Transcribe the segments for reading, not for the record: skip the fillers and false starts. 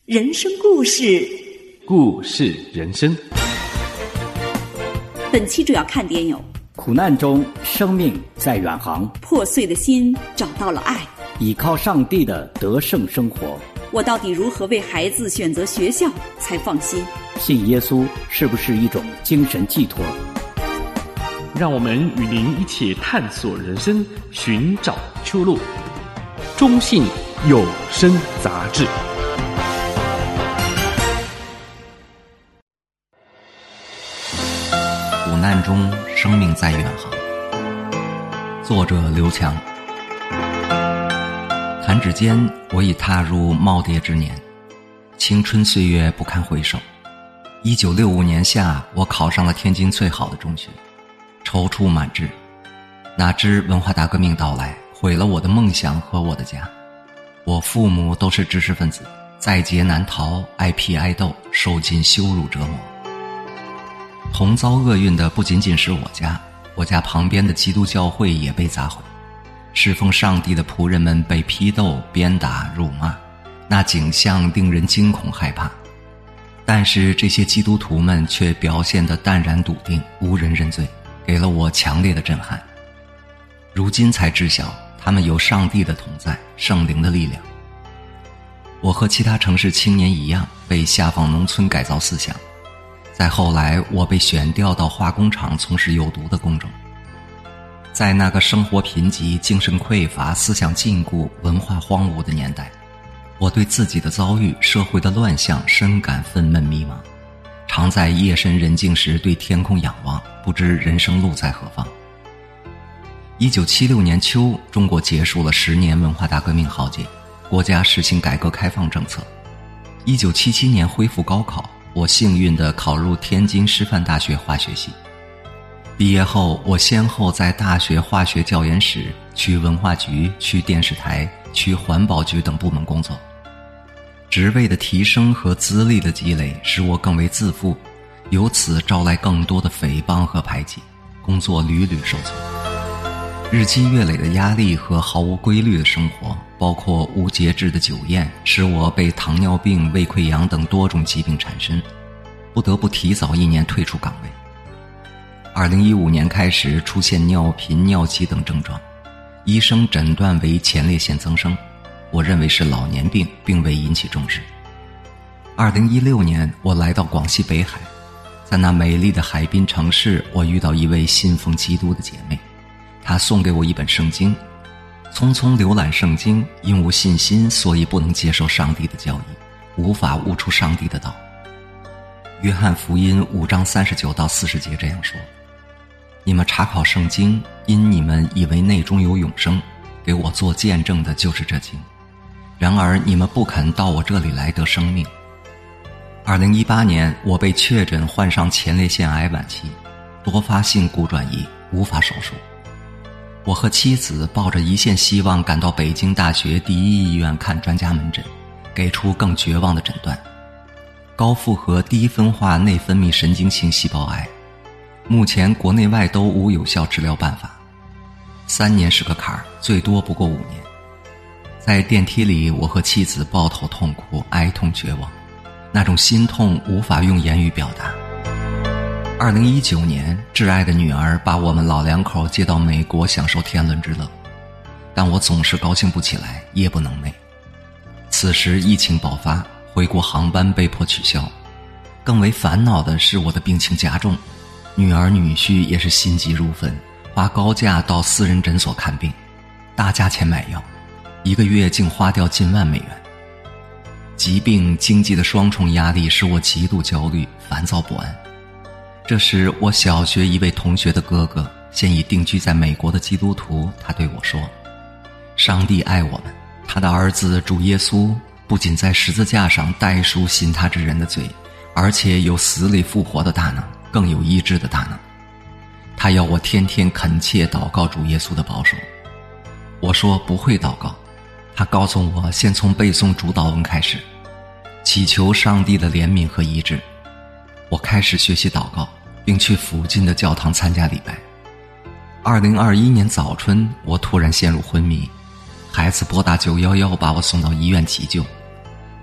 人生故事， 故事人生。 本期主要看点有： 苦难中生命在远航， 破碎的心找到了爱， 倚靠上帝的得胜生活。 我到底如何为孩子选择学校才放心？ 信耶稣是不是一种精神寄托？ 让我们与您一起探索人生，寻找出路。中信有声杂志。 苦难中生命在远航，作者刘强。弹指间，我已踏入耄耋之年，青春岁月不堪回首。1965年夏，我考上了天津最好的中学，踌躇满志。哪知文化大革命到来，毁了我的梦想和我的家。我父母都是知识分子，在劫难逃，挨批挨斗，受尽羞辱折磨。同遭厄运的不仅仅是我家旁边的基督教会也被砸毁，侍奉上帝的仆人们被批斗、鞭打、辱骂，那景象令人惊恐害怕。但是这些基督徒们却表现得淡然笃定，无人认罪，给了我强烈的震撼。如今才知晓，他们有上帝的同在，圣灵的力量。我和其他城市青年一样，被下放农村改造思想。再后来，我被选调到化工厂从事有毒的工种。在那个生活贫瘠、精神匮乏、思想禁锢、文化荒芜的年代，我对自己的遭遇、社会的乱象深感愤懑迷茫，常在夜深人静时对天空仰望，不知人生路在何方。1976年秋，中国结束了10年文化大革命浩劫，国家实行改革开放政策。1977年恢复高考，我幸运地考入天津师范大学化学系。毕业后，我先后在大学化学教研室、区文化局、区电视台、区环保局等部门工作。职位的提升和资历的积累使我更为自负，由此招来更多的诽谤和排挤，工作屡屡受挫。日积月累的压力和毫无规律的生活，包括无节制的酒宴，使我被糖尿病、胃溃疡等多种疾病缠身，不得不提早1年退出岗位。2015年开始出现尿频、尿急等症状，医生诊断为前列腺增生，我认为是老年病，并未引起重视。2016年，我来到广西北海，在那美丽的海滨城市，我遇到一位信奉基督的姐妹，她送给我一本圣经。匆匆浏览圣经，因无信心，所以不能接受上帝的教义，无法悟出上帝的道。约翰福音5章39到40节这样说：你们查考圣经，因你们以为内中有永生，给我做见证的就是这经。然而你们不肯到我这里来得生命。2018年，我被确诊患上前列腺癌晚期，多发性骨转移，无法手术。我和妻子抱着一线希望赶到北京大学第一医院看专家门诊，给出更绝望的诊断：高负荷低分化内分泌神经性细胞癌。目前国内外都无有效治疗办法，3年是个坎儿，最多不过5年。在电梯里，我和妻子抱头痛哭，哀痛绝望，那种心痛无法用言语表达。2019年，挚爱的女儿把我们老两口接到美国享受天伦之乐，但我总是高兴不起来，夜不能寐。此时疫情爆发，回国航班被迫取消，更为烦恼的是我的病情加重，女儿女婿也是心急如焚，花高价到私人诊所看病，大价钱买药，1个月竟花掉近万美元。疾病、经济的双重压力使我极度焦虑、烦躁不安。这时，我小学一位同学的哥哥，现已定居在美国的基督徒，他对我说：上帝爱我们，他的儿子主耶稣不仅在十字架上代赎信他之人的罪，而且有死里复活的大能，更有医治的大能。他要我天天恳切祷告主耶稣的保守。我说不会祷告，他告诉我先从背诵主祷文开始，祈求上帝的怜悯和医治。我开始学习祷告，并去附近的教堂参加礼拜。2021年早春，我突然陷入昏迷，孩子拨打911把我送到医院急救。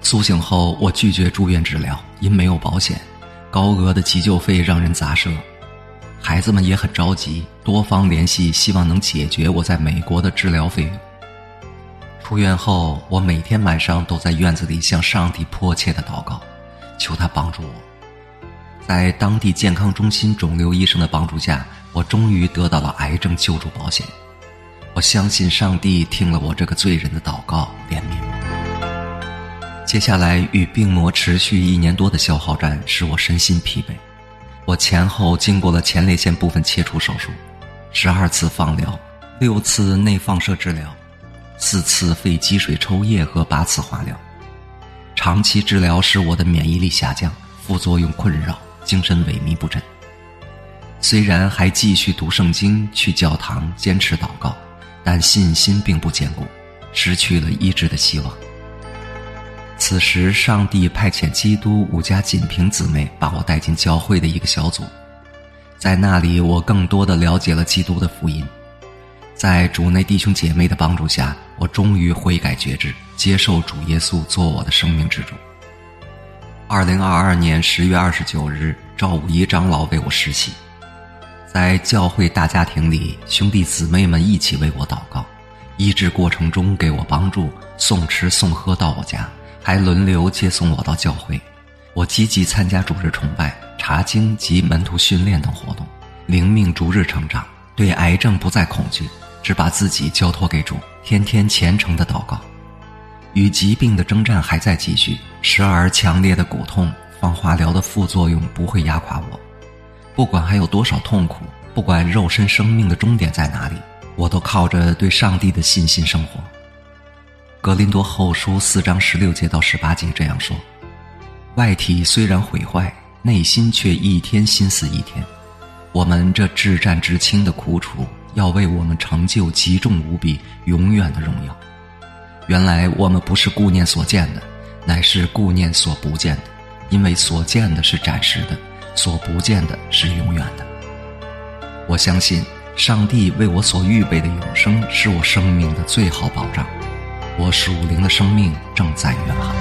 苏醒后，我拒绝住院治疗，因没有保险，高额的急救费让人咋舌。孩子们也很着急，多方联系，希望能解决我在美国的治疗费用。出院后，我每天晚上都在院子里向上帝迫切地祷告，求他帮助我。在当地健康中心肿瘤医生的帮助下，我终于得到了癌症救助保险。我相信上帝听了我这个罪人的祷告，怜悯我。接下来与病魔持续1年多的消耗战使我身心疲惫。我前后经过了前列腺部分切除手术，12次放疗，6次内放射治疗，4次肺积水抽液和8次化疗。长期治疗使我的免疫力下降，副作用困扰，精神萎靡不振。虽然还继续读圣经，去教堂，坚持祷告，但信心并不坚固，失去了医治的希望。此时上帝派遣基督5家锦屏姊妹把我带进教会的一个小组，在那里我更多地了解了基督的福音。在主内弟兄姐妹的帮助下，我终于悔改觉知，接受主耶稣做我的生命之主。2022年10月29日，赵武一长老为我施洗。在教会大家庭里，兄弟姊妹们一起为我祷告，医治过程中给我帮助，送吃送喝到我家，还轮流接送我到教会。我积极参加主日崇拜、查经及门徒训练等活动，灵命逐日成长，对癌症不再恐惧，只把自己交托给主，天天虔诚地祷告。与疾病的征战还在继续，时而强烈的骨痛，放化疗的副作用不会压垮我。不管还有多少痛苦，不管肉身生命的终点在哪里，我都靠着对上帝的信心生活。格林多后书4章16节到18节这样说：外体虽然毁坏，内心却一天心思一天。我们这至战至轻的苦楚，要为我们成就极重无比、永远的荣耀。原来我们不是顾念所见的，乃是顾念所不见的，因为所见的是暂时的，所不见的是永远的。我相信上帝为我所预备的永生是我生命的最好保障，我属灵的生命正在远航。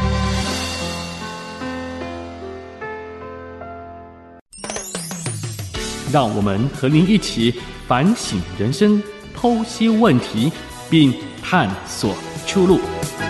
让我们和您一起反省人生，剖析问题，并探索出路。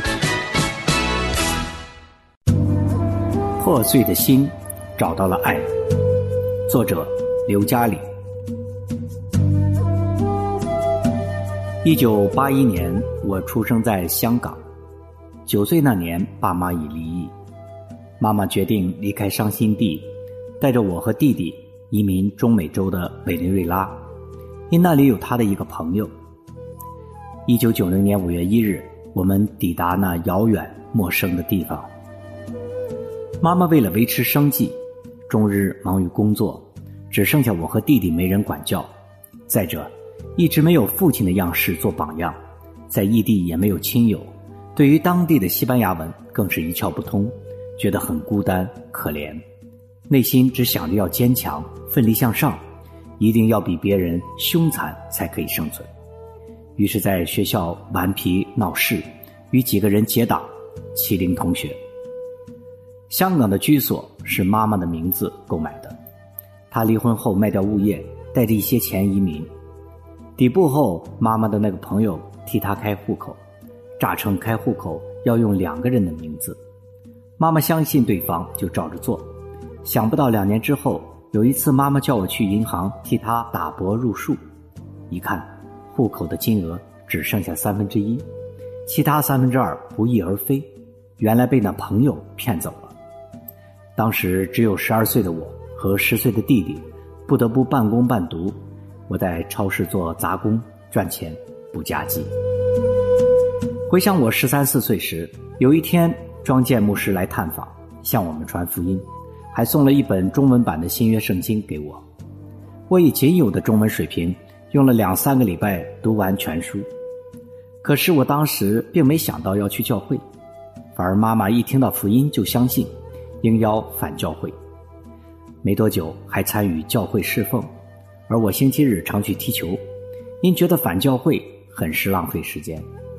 破碎的心找到了爱。作者刘嘉玲。1981年，我出生在香港。9岁那年，爸妈已离异，妈妈决定离开伤心地，带着我和弟弟移民中美洲的委内瑞拉，因那里有他的一个朋友。1990年5月1日，我们抵达那遥远陌生的地方。妈妈为了维持生计，终日忙于工作，只剩下我和弟弟没人管教。再者，一直没有父亲的样式做榜样，在异地也没有亲友，对于当地的西班牙文更是一窍不通，觉得很孤单可怜，内心只想着要坚强，奋力向上，一定要比别人凶残才可以生存。于是在学校顽皮闹事，与几个人结党，欺凌同学。香港的居所是妈妈的名字购买的，她离婚后卖掉物业，带着一些钱移民。抵埗后，妈妈的那个朋友替她开户口，诈称开户口要用2个人的名字。妈妈相信对方，就照着做。想不到2年之后，有一次妈妈叫我去银行替她打驳入数，一看户口的金额只剩下1/3，其他2/3不翼而飞，原来被那朋友骗走了。当时只有12岁的我和10岁的弟弟，不得不半工半读。我在超市做杂工赚钱补家计。回想我13、14岁时，有一天庄健牧师来探访，向我们传福音，还送了一本中文版的新约圣经给我。我以仅有的中文水平，用了2、3个礼拜读完全书。可是我当时并没想到要去教会，反而妈妈一听到福音就相信，应邀返教会。没多久还参与教会侍奉，而我星期日常去踢球，因觉得返教会很是浪费时间。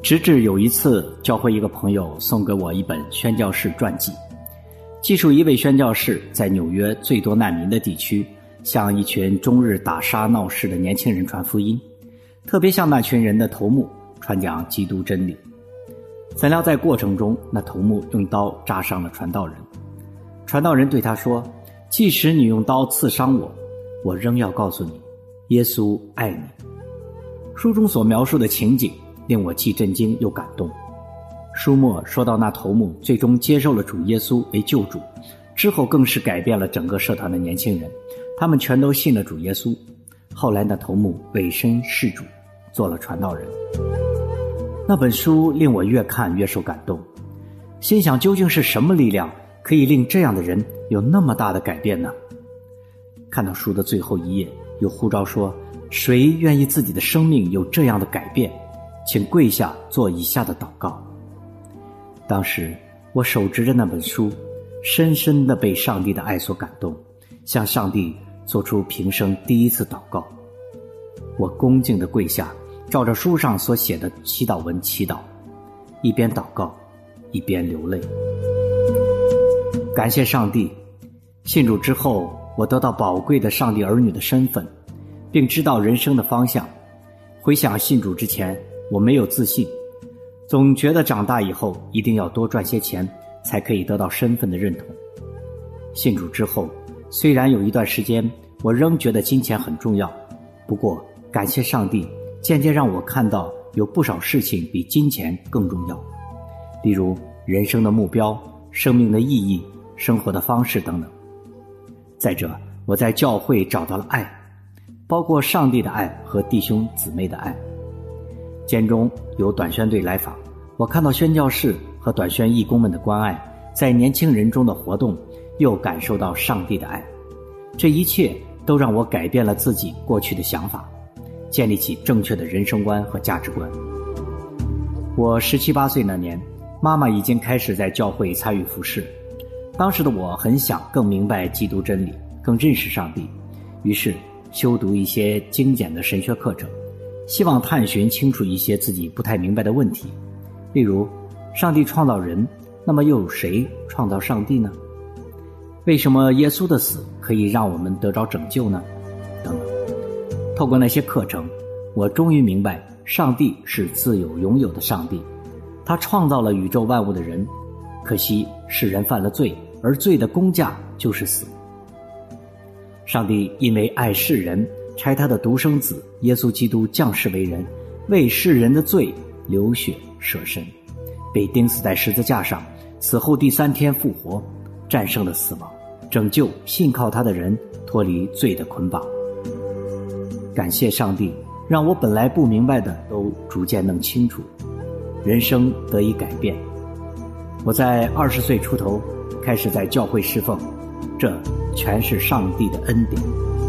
直至有一次，教会一个朋友送给我一本宣教士传记，记述一位宣教士在纽约最多难民的地区，向一群终日打杀闹事的年轻人传福音，特别向那群人的头目传讲基督真理。怎料在过程中，那头目用刀扎伤了传道人。传道人对他说，即使你用刀刺伤我，我仍要告诉你，耶稣爱你。书中所描述的情景令我既震惊又感动。书末说到那头目最终接受了主耶稣为救主，之后更是改变了整个社团的年轻人，他们全都信了主耶稣。后来那头目委身事主，做了传道人。那本书令我越看越受感动，心想究竟是什么力量可以令这样的人有那么大的改变呢？看到书的最后一页，有呼召说，谁愿意自己的生命有这样的改变，请跪下做以下的祷告。当时我手执着那本书，深深地被上帝的爱所感动，向上帝做出平生第一次祷告。我恭敬地跪下，照着书上所写的祈祷文祈祷，一边祷告一边流泪。感谢上帝，信主之后，我得到宝贵的上帝儿女的身份，并知道人生的方向。回想信主之前，我没有自信，总觉得长大以后一定要多赚些钱，才可以得到身份的认同。信主之后，虽然有一段时间我仍觉得金钱很重要，不过感谢上帝，渐渐让我看到有不少事情比金钱更重要，例如人生的目标、生命的意义、生活的方式等等。再者，我在教会找到了爱，包括上帝的爱和弟兄姊妹的爱。间中有短宣队来访，我看到宣教士和短宣义工们的关爱，在年轻人中的活动，又感受到上帝的爱。这一切都让我改变了自己过去的想法，建立起正确的人生观和价值观。我17、18岁那年，妈妈已经开始在教会参与服事。当时的我很想更明白基督真理，更认识上帝，于是修读一些精简的神学课程，希望探寻清楚一些自己不太明白的问题。例如，上帝创造人，那么又有谁创造上帝呢？为什么耶稣的死可以让我们得着拯救呢？等等。透过那些课程，我终于明白上帝是自有永有的上帝，他创造了宇宙万物的人，可惜世人犯了罪，而罪的工价就是死。上帝因为爱世人，差他的独生子耶稣基督降世为人，为世人的罪流血舍身，被钉死在十字架上，死后第3天复活，战胜了死亡，拯救信靠他的人脱离罪的捆绑。感谢上帝，让我本来不明白的都逐渐弄清楚，人生得以改变。我在20岁出头开始在教会侍奉，这全是上帝的恩典。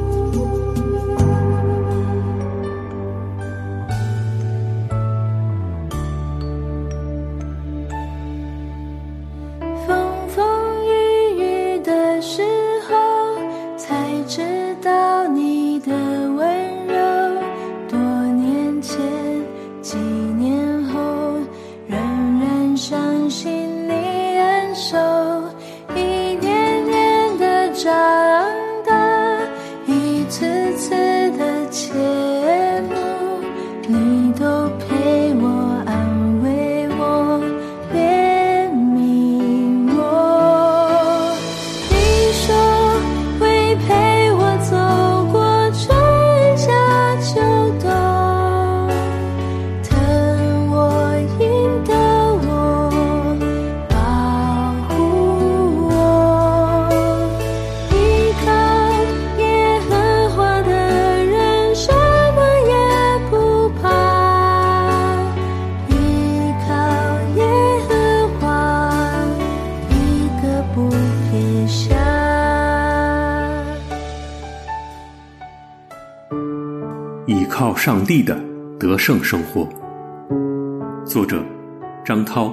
风风雨雨的时候，才知道你的温柔。多年前，几年后，仍然相信你恩手。一年年的长大，一次次的切慕，你都陪我安慰我，怜悯我。你说会陪我走过春夏秋冬，疼我引导我，保护我。依靠耶和华的人，什么也不怕。依靠耶和华，一个不撇下。 倚靠上帝的得胜生活。作者张涛。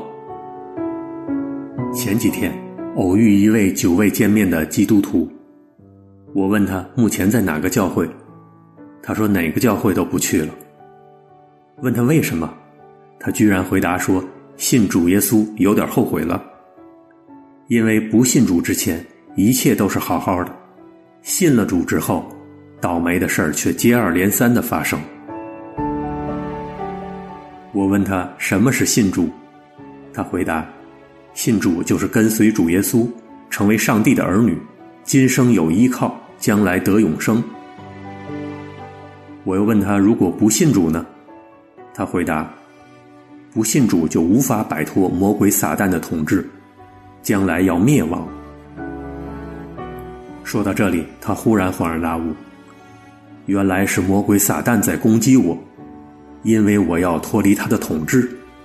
前几天偶遇一位久未见面的基督徒，我问他目前在哪个教会，他说哪个教会都不去了。问他为什么， 他居然回答说，信主耶稣有点后悔了，因为不信主之前一切都是好好的，信了主之后，倒霉的事儿却接二连三的发生。我问他什么是信主，他回答，信主就是跟随主耶稣，成为上帝的儿女，今生有依靠，将来得永生。我又问他，如果不信主呢？他回答，不信主就无法摆脱魔鬼撒旦的统治，将来要灭亡。说到这里，他忽然恍然大悟，原来是魔鬼撒旦在攻击我，因为我要脱离他的统治。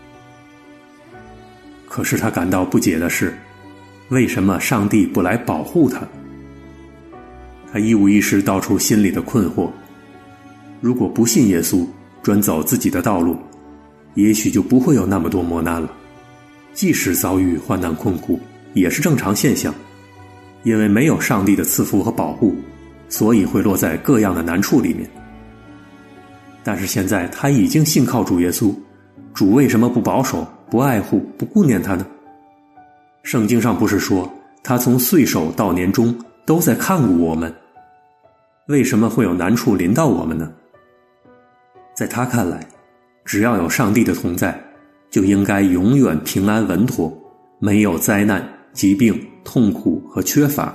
可是他感到不解的是，为什么上帝不来保护他？他一五一十道出心里的困惑，如果不信耶稣，专走自己的道路，也许就不会有那么多磨难了。即使遭遇患难困苦，也是正常现象，因为没有上帝的赐福和保护，所以会落在各样的难处里面。但是现在他已经信靠主耶稣，主为什么不保守、不爱护、不顾念他呢？圣经上不是说他从岁首到年终都在看顾我们，为什么会有难处临到我们呢？在他看来，只要有上帝的同在，就应该永远平安稳妥，没有灾难、疾病、痛苦和缺乏。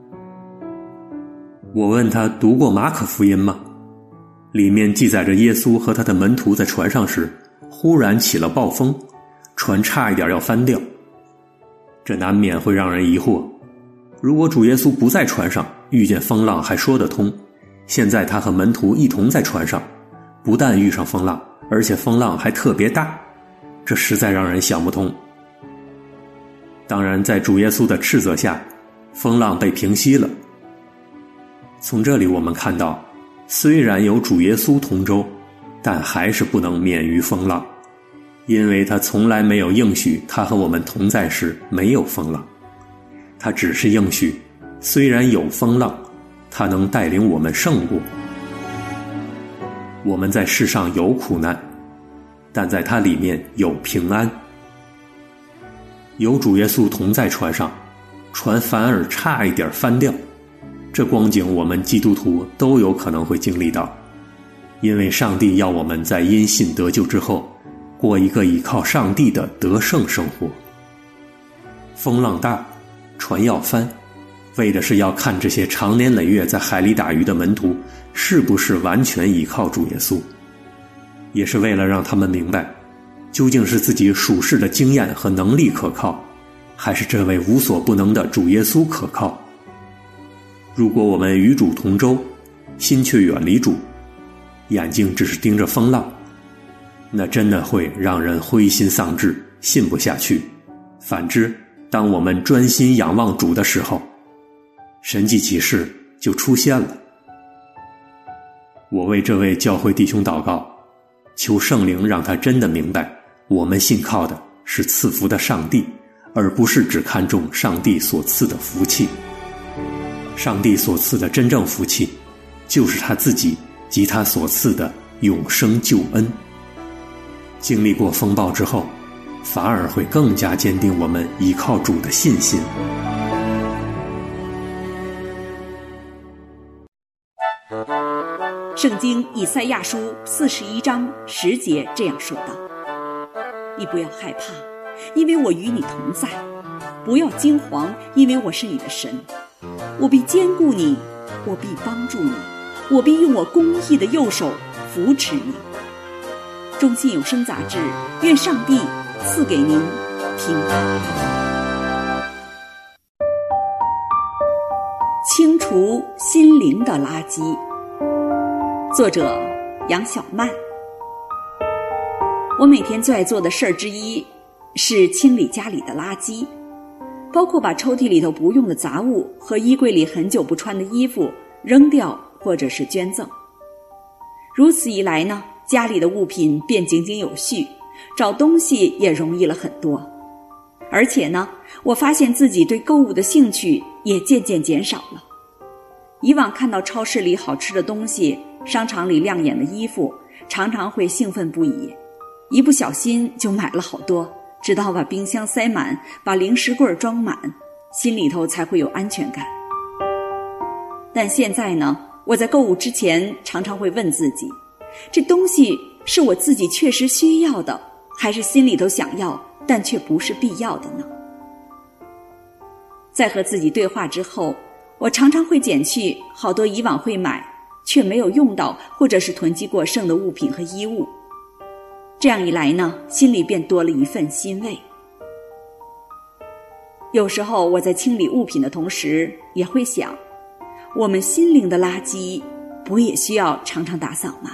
我问他读过马可福音吗？里面记载着耶稣和他的门徒在船上时，忽然起了暴风，船差一点要翻掉。这难免会让人疑惑，如果主耶稣不在船上，遇见风浪还说得通，现在他和门徒一同在船上，不但遇上风浪，而且风浪还特别大，这实在让人想不通。当然，在主耶稣的斥责下，风浪被平息了。从这里我们看到，虽然有主耶稣同舟，但还是不能免于风浪，因为他从来没有应许他和我们同在时没有风浪，他只是应许虽然有风浪，他能带领我们胜过。我们在世上有苦难，但在他里面有平安。有主耶稣同在船上，船反而差一点翻掉，这光景我们基督徒都有可能会经历到，因为上帝要我们在因信得救之后，过一个依靠上帝的得胜生活。风浪大，船要翻，为的是要看这些长年累月在海里打鱼的门徒是不是完全依靠主耶稣，也是为了让他们明白，究竟是自己属世的经验和能力可靠，还是这位无所不能的主耶稣可靠。如果我们与主同舟，心却远离主，眼睛只是盯着风浪，那真的会让人灰心丧志，信不下去。反之，当我们专心仰望主的时候，神迹奇事就出现了。我为这位教会弟兄祷告，求圣灵让他真的明白，我们信靠的是赐福的上帝，而不是只看重上帝所赐的福气。上帝所赐的真正福气，就是他自己及他所赐的永生救恩。经历过风暴之后，反而会更加坚定我们依靠主的信心。 圣经以赛亚书41章10节这样说道：你不要害怕，因为我与你同在；不要惊惶，因为我是你的神。我必坚固你，我必帮助你，我必用我公义的右手扶持你。中信有声杂志，愿上帝赐给您平安。清除心灵的垃圾，作者杨小曼。我每天最爱做的事儿之一是清理家里的垃圾，包括把抽屉里头不用的杂物和衣柜里很久不穿的衣服扔掉或者是捐赠。如此一来呢，家里的物品便井井有序，找东西也容易了很多。而且呢，我发现自己对购物的兴趣也渐渐减少了。以往看到超市里好吃的东西，商场里亮眼的衣服，常常会兴奋不已。 一不小心就买了好多，直到把冰箱塞满，把零食柜装满，心里头才会有安全感。但现在呢，我在购物之前常常会问自己，这东西是我自己确实需要的，还是心里头想要但却不是必要的呢？在和自己对话之后，我常常会减去好多以往会买却没有用到或者是囤积过剩的物品和衣物。这样一来呢，心里便多了一份欣慰。有时候我在清理物品的同时，也会想，我们心灵的垃圾不也需要常常打扫吗？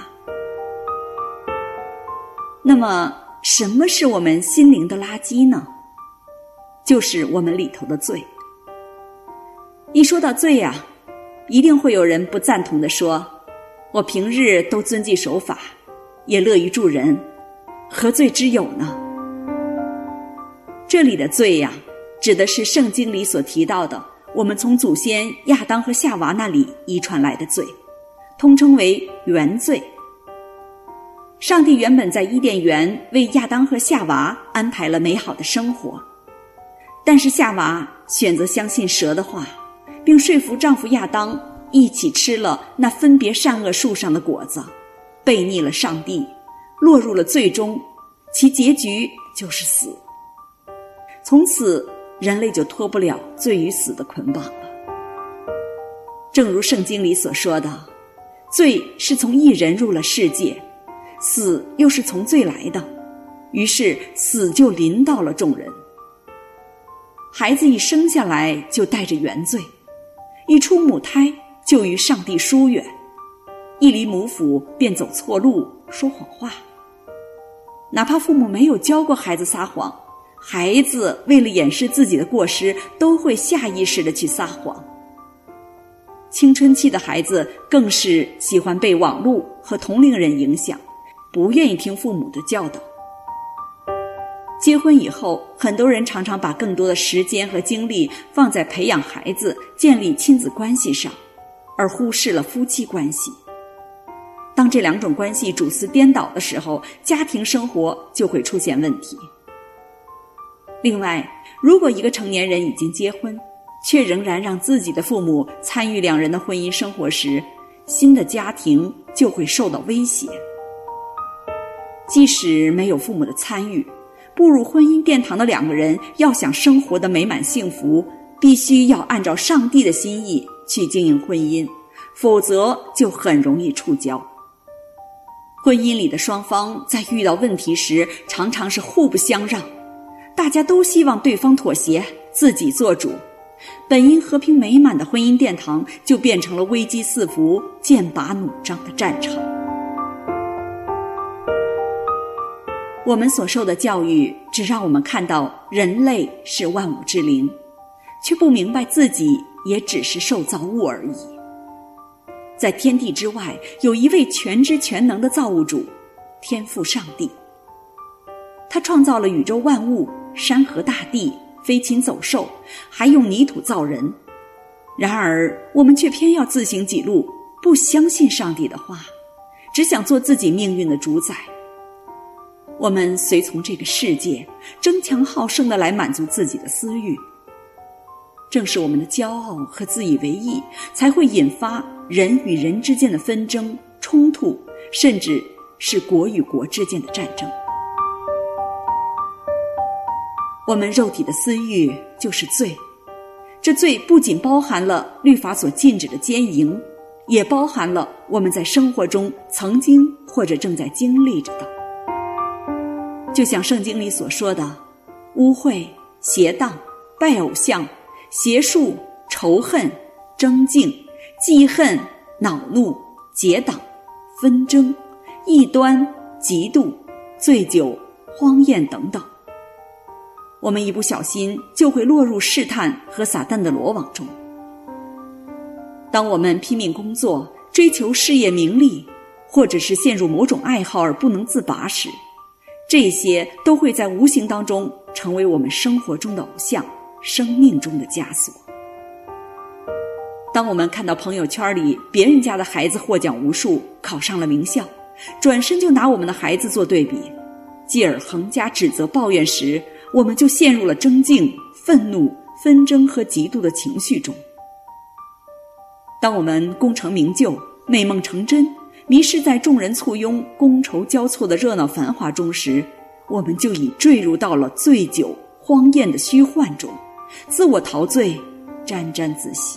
那么什么是我们心灵的垃圾呢？就是我们里头的罪。一说到罪啊，一定会有人不赞同地说，我平日都遵纪守法，也乐于助人，何罪之有呢？这里的罪呀，指的是圣经里所提到的我们从祖先亚当和夏娃那里遗传来的罪，通称为原罪。上帝原本在伊甸园为亚当和夏娃安排了美好的生活，但是夏娃选择相信蛇的话，并说服丈夫亚当一起吃了那分别善恶树上的果子，背逆了上帝，落入了罪中，其结局就是死。从此人类就脱不了罪与死的捆绑了。正如圣经里所说的，罪是从一人入了世界，死又是从罪来的，于是死就临到了众人。孩子一生下来就带着原罪，一出母胎就与上帝疏远，一离母腹便走错路，说谎话。哪怕父母没有教过孩子撒谎，孩子为了掩饰自己的过失，都会下意识地去撒谎。青春期的孩子更是喜欢被网络和同龄人影响，不愿意听父母的教导。结婚以后，很多人常常把更多的时间和精力放在培养孩子、建立亲子关系上，而忽视了夫妻关系。当这两种关系主次颠倒的时候，家庭生活就会出现问题。另外，如果一个成年人已经结婚，却仍然让自己的父母参与两人的婚姻生活时，新的家庭就会受到威胁。即使没有父母的参与，步入婚姻殿堂的两个人要想生活的美满幸福，必须要按照上帝的心意去经营婚姻，否则就很容易触礁。婚姻里的双方在遇到问题时，常常是互不相让，大家都希望对方妥协，自己做主，本应和平美满的婚姻殿堂就变成了危机四伏、剑拔弩张的战场。我们所受的教育只让我们看到人类是万物之灵，却不明白自己也只是受造物而已。在天地之外，有一位全知全能的造物主，天父上帝。他创造了宇宙万物，山河大地，飞禽走兽，还用泥土造人。然而我们却偏要自行己路，不相信上帝的话，只想做自己命运的主宰。我们随从这个世界，争强好胜地来满足自己的私欲。正是我们的骄傲和自以为意，才会引发人与人之间的纷争、冲突，甚至是国与国之间的战争。我们肉体的私欲就是罪，这罪不仅包含了律法所禁止的奸淫，也包含了我们在生活中曾经或者正在经历着的。就像圣经里所说的，污秽、邪荡、拜偶像、邪术、仇恨、争竞、记恨、恼怒、结党、纷争、异端、嫉妒、醉酒、荒宴等等。我们一不小心就会落入试探和撒旦的罗网中。当我们拼命工作，追求事业名利，或者是陷入某种爱好而不能自拔时，这些都会在无形当中成为我们生活中的偶像，生命中的枷锁。当我们看到朋友圈里别人家的孩子获奖无数，考上了名校，转身就拿我们的孩子做对比， 继而横加指责抱怨时，我们就陷入了争竞、愤怒、纷争和嫉妒的情绪中。当我们功成名就、美梦成真，迷失在众人簇拥、觥筹交错的热闹繁华中时，我们就已坠入到了醉酒荒宴的虚幻中，自我陶醉，沾沾自喜。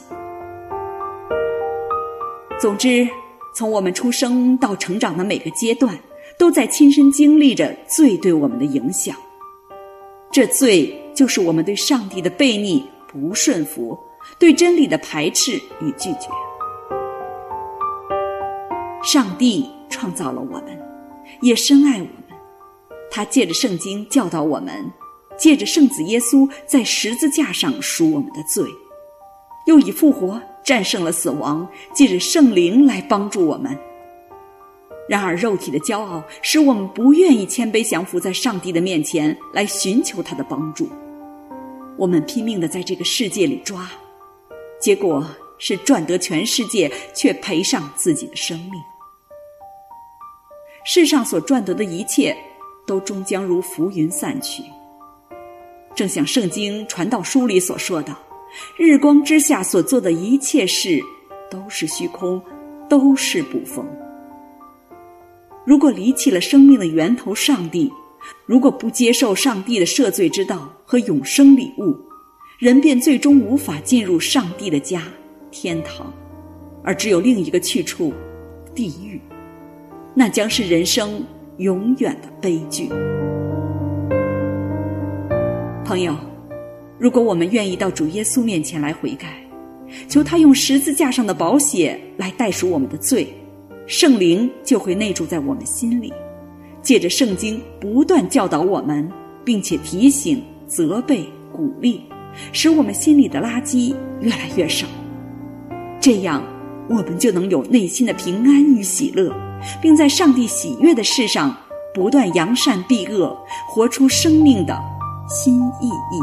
总之，从我们出生到成长的每个阶段，都在亲身经历着罪对我们的影响。这罪就是我们对上帝的悖逆、不顺服，对真理的排斥与拒绝。上帝创造了我们，也深爱我们。他借着圣经教导我们，借着圣子耶稣在十字架上赎我们的罪，又以复活战胜了死亡，借着圣灵来帮助我们。然而肉体的骄傲使我们不愿意谦卑降服在上帝的面前来寻求他的帮助，我们拼命地在这个世界里抓，结果是赚得全世界却赔上自己的生命。世上所赚得的一切都终将如浮云散去，正像圣经传道书里所说的，日光之下所做的一切事都是虚空，都是捕风。如果离弃了生命的源头上帝，如果不接受上帝的赦罪之道和永生礼物，人便最终无法进入上帝的家天堂，而只有另一个去处地狱，那将是人生永远的悲剧。朋友，如果我们愿意到主耶稣面前来悔改，求他用十字架上的宝血来代赎我们的罪，圣灵就会内住在我们心里，借着圣经不断教导我们，并且提醒、责备、鼓励，使我们心里的垃圾越来越少。这样我们就能有内心的平安与喜乐，并在上帝喜悦的事上不断扬善避恶，活出生命的新意义。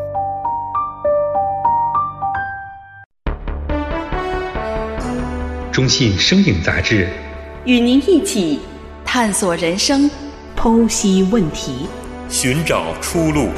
中信生命杂志与您一起探索人生，剖析问题， 寻找出路。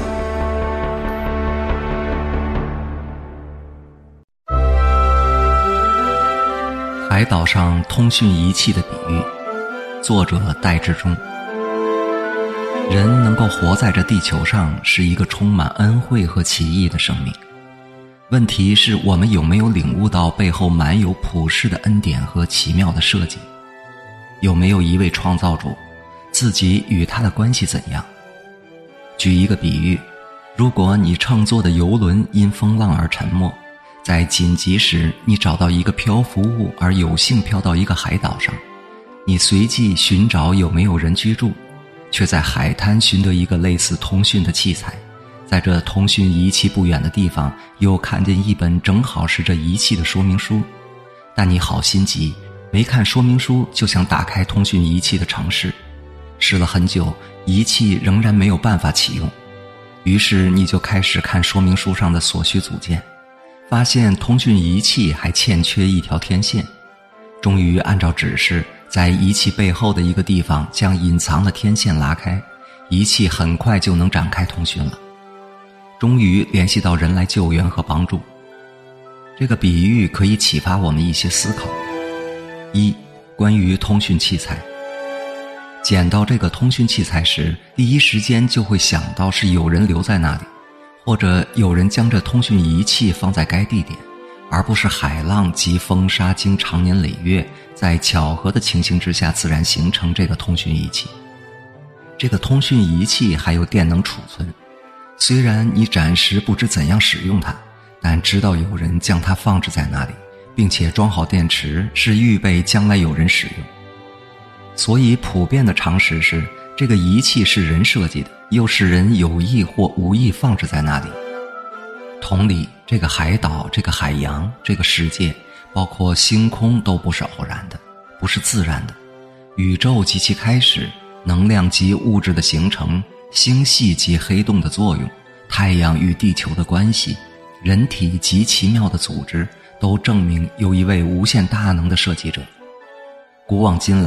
海岛上通讯仪器的比喻，作者戴志忠。人能够活在这地球上，是一个充满恩惠和奇异的生命。问题是我们有没有领悟到背后满有普世的恩典和奇妙的设计？有没有一位创造主，自己与他的关系怎样？举一个比喻，如果你乘坐的游轮因风浪而沉没，在紧急时你找到一个漂浮物而有幸飘到一个海岛上，你随即寻找有没有人居住，却在海滩寻得一个类似通讯的器材，在这通讯仪器不远的地方又看见一本正好是这仪器的说明书，但你好心急，没看说明书就想打开通讯仪器的程式，试了很久，仪器仍然没有办法启用，于是你就开始看说明书上的所需组件，发现通讯仪器还欠缺一条天线，终于按照指示在仪器背后的一个地方将隐藏的天线拉开，仪器很快就能展开通讯了，终于联系到人来救援和帮助。这个比喻可以启发我们一些思考。一、关于通讯器材。捡到这个通讯器材时，第一时间就会想到是有人留在那里，或者有人将这通讯仪器放在该地点，而不是海浪及风沙经长年累月在巧合的情形之下自然形成这个通讯仪器。这个通讯仪器还有电能储存，虽然你暂时不知怎样使用它，但知道有人将它放置在那里，并且装好电池，是预备将来有人使用。所以普遍的常识是，这个仪器是人设计的，又是人有意或无意放置在那里。同理，这个海岛、这个海洋、这个世界，包括星空都不是偶然的，不是自然的。宇宙及其开始，能量及物质的形成，星系及黑洞的作用，太阳与地球的关系，人体及奇妙的组织，都证明有一位无限大能的设计者。古往今来，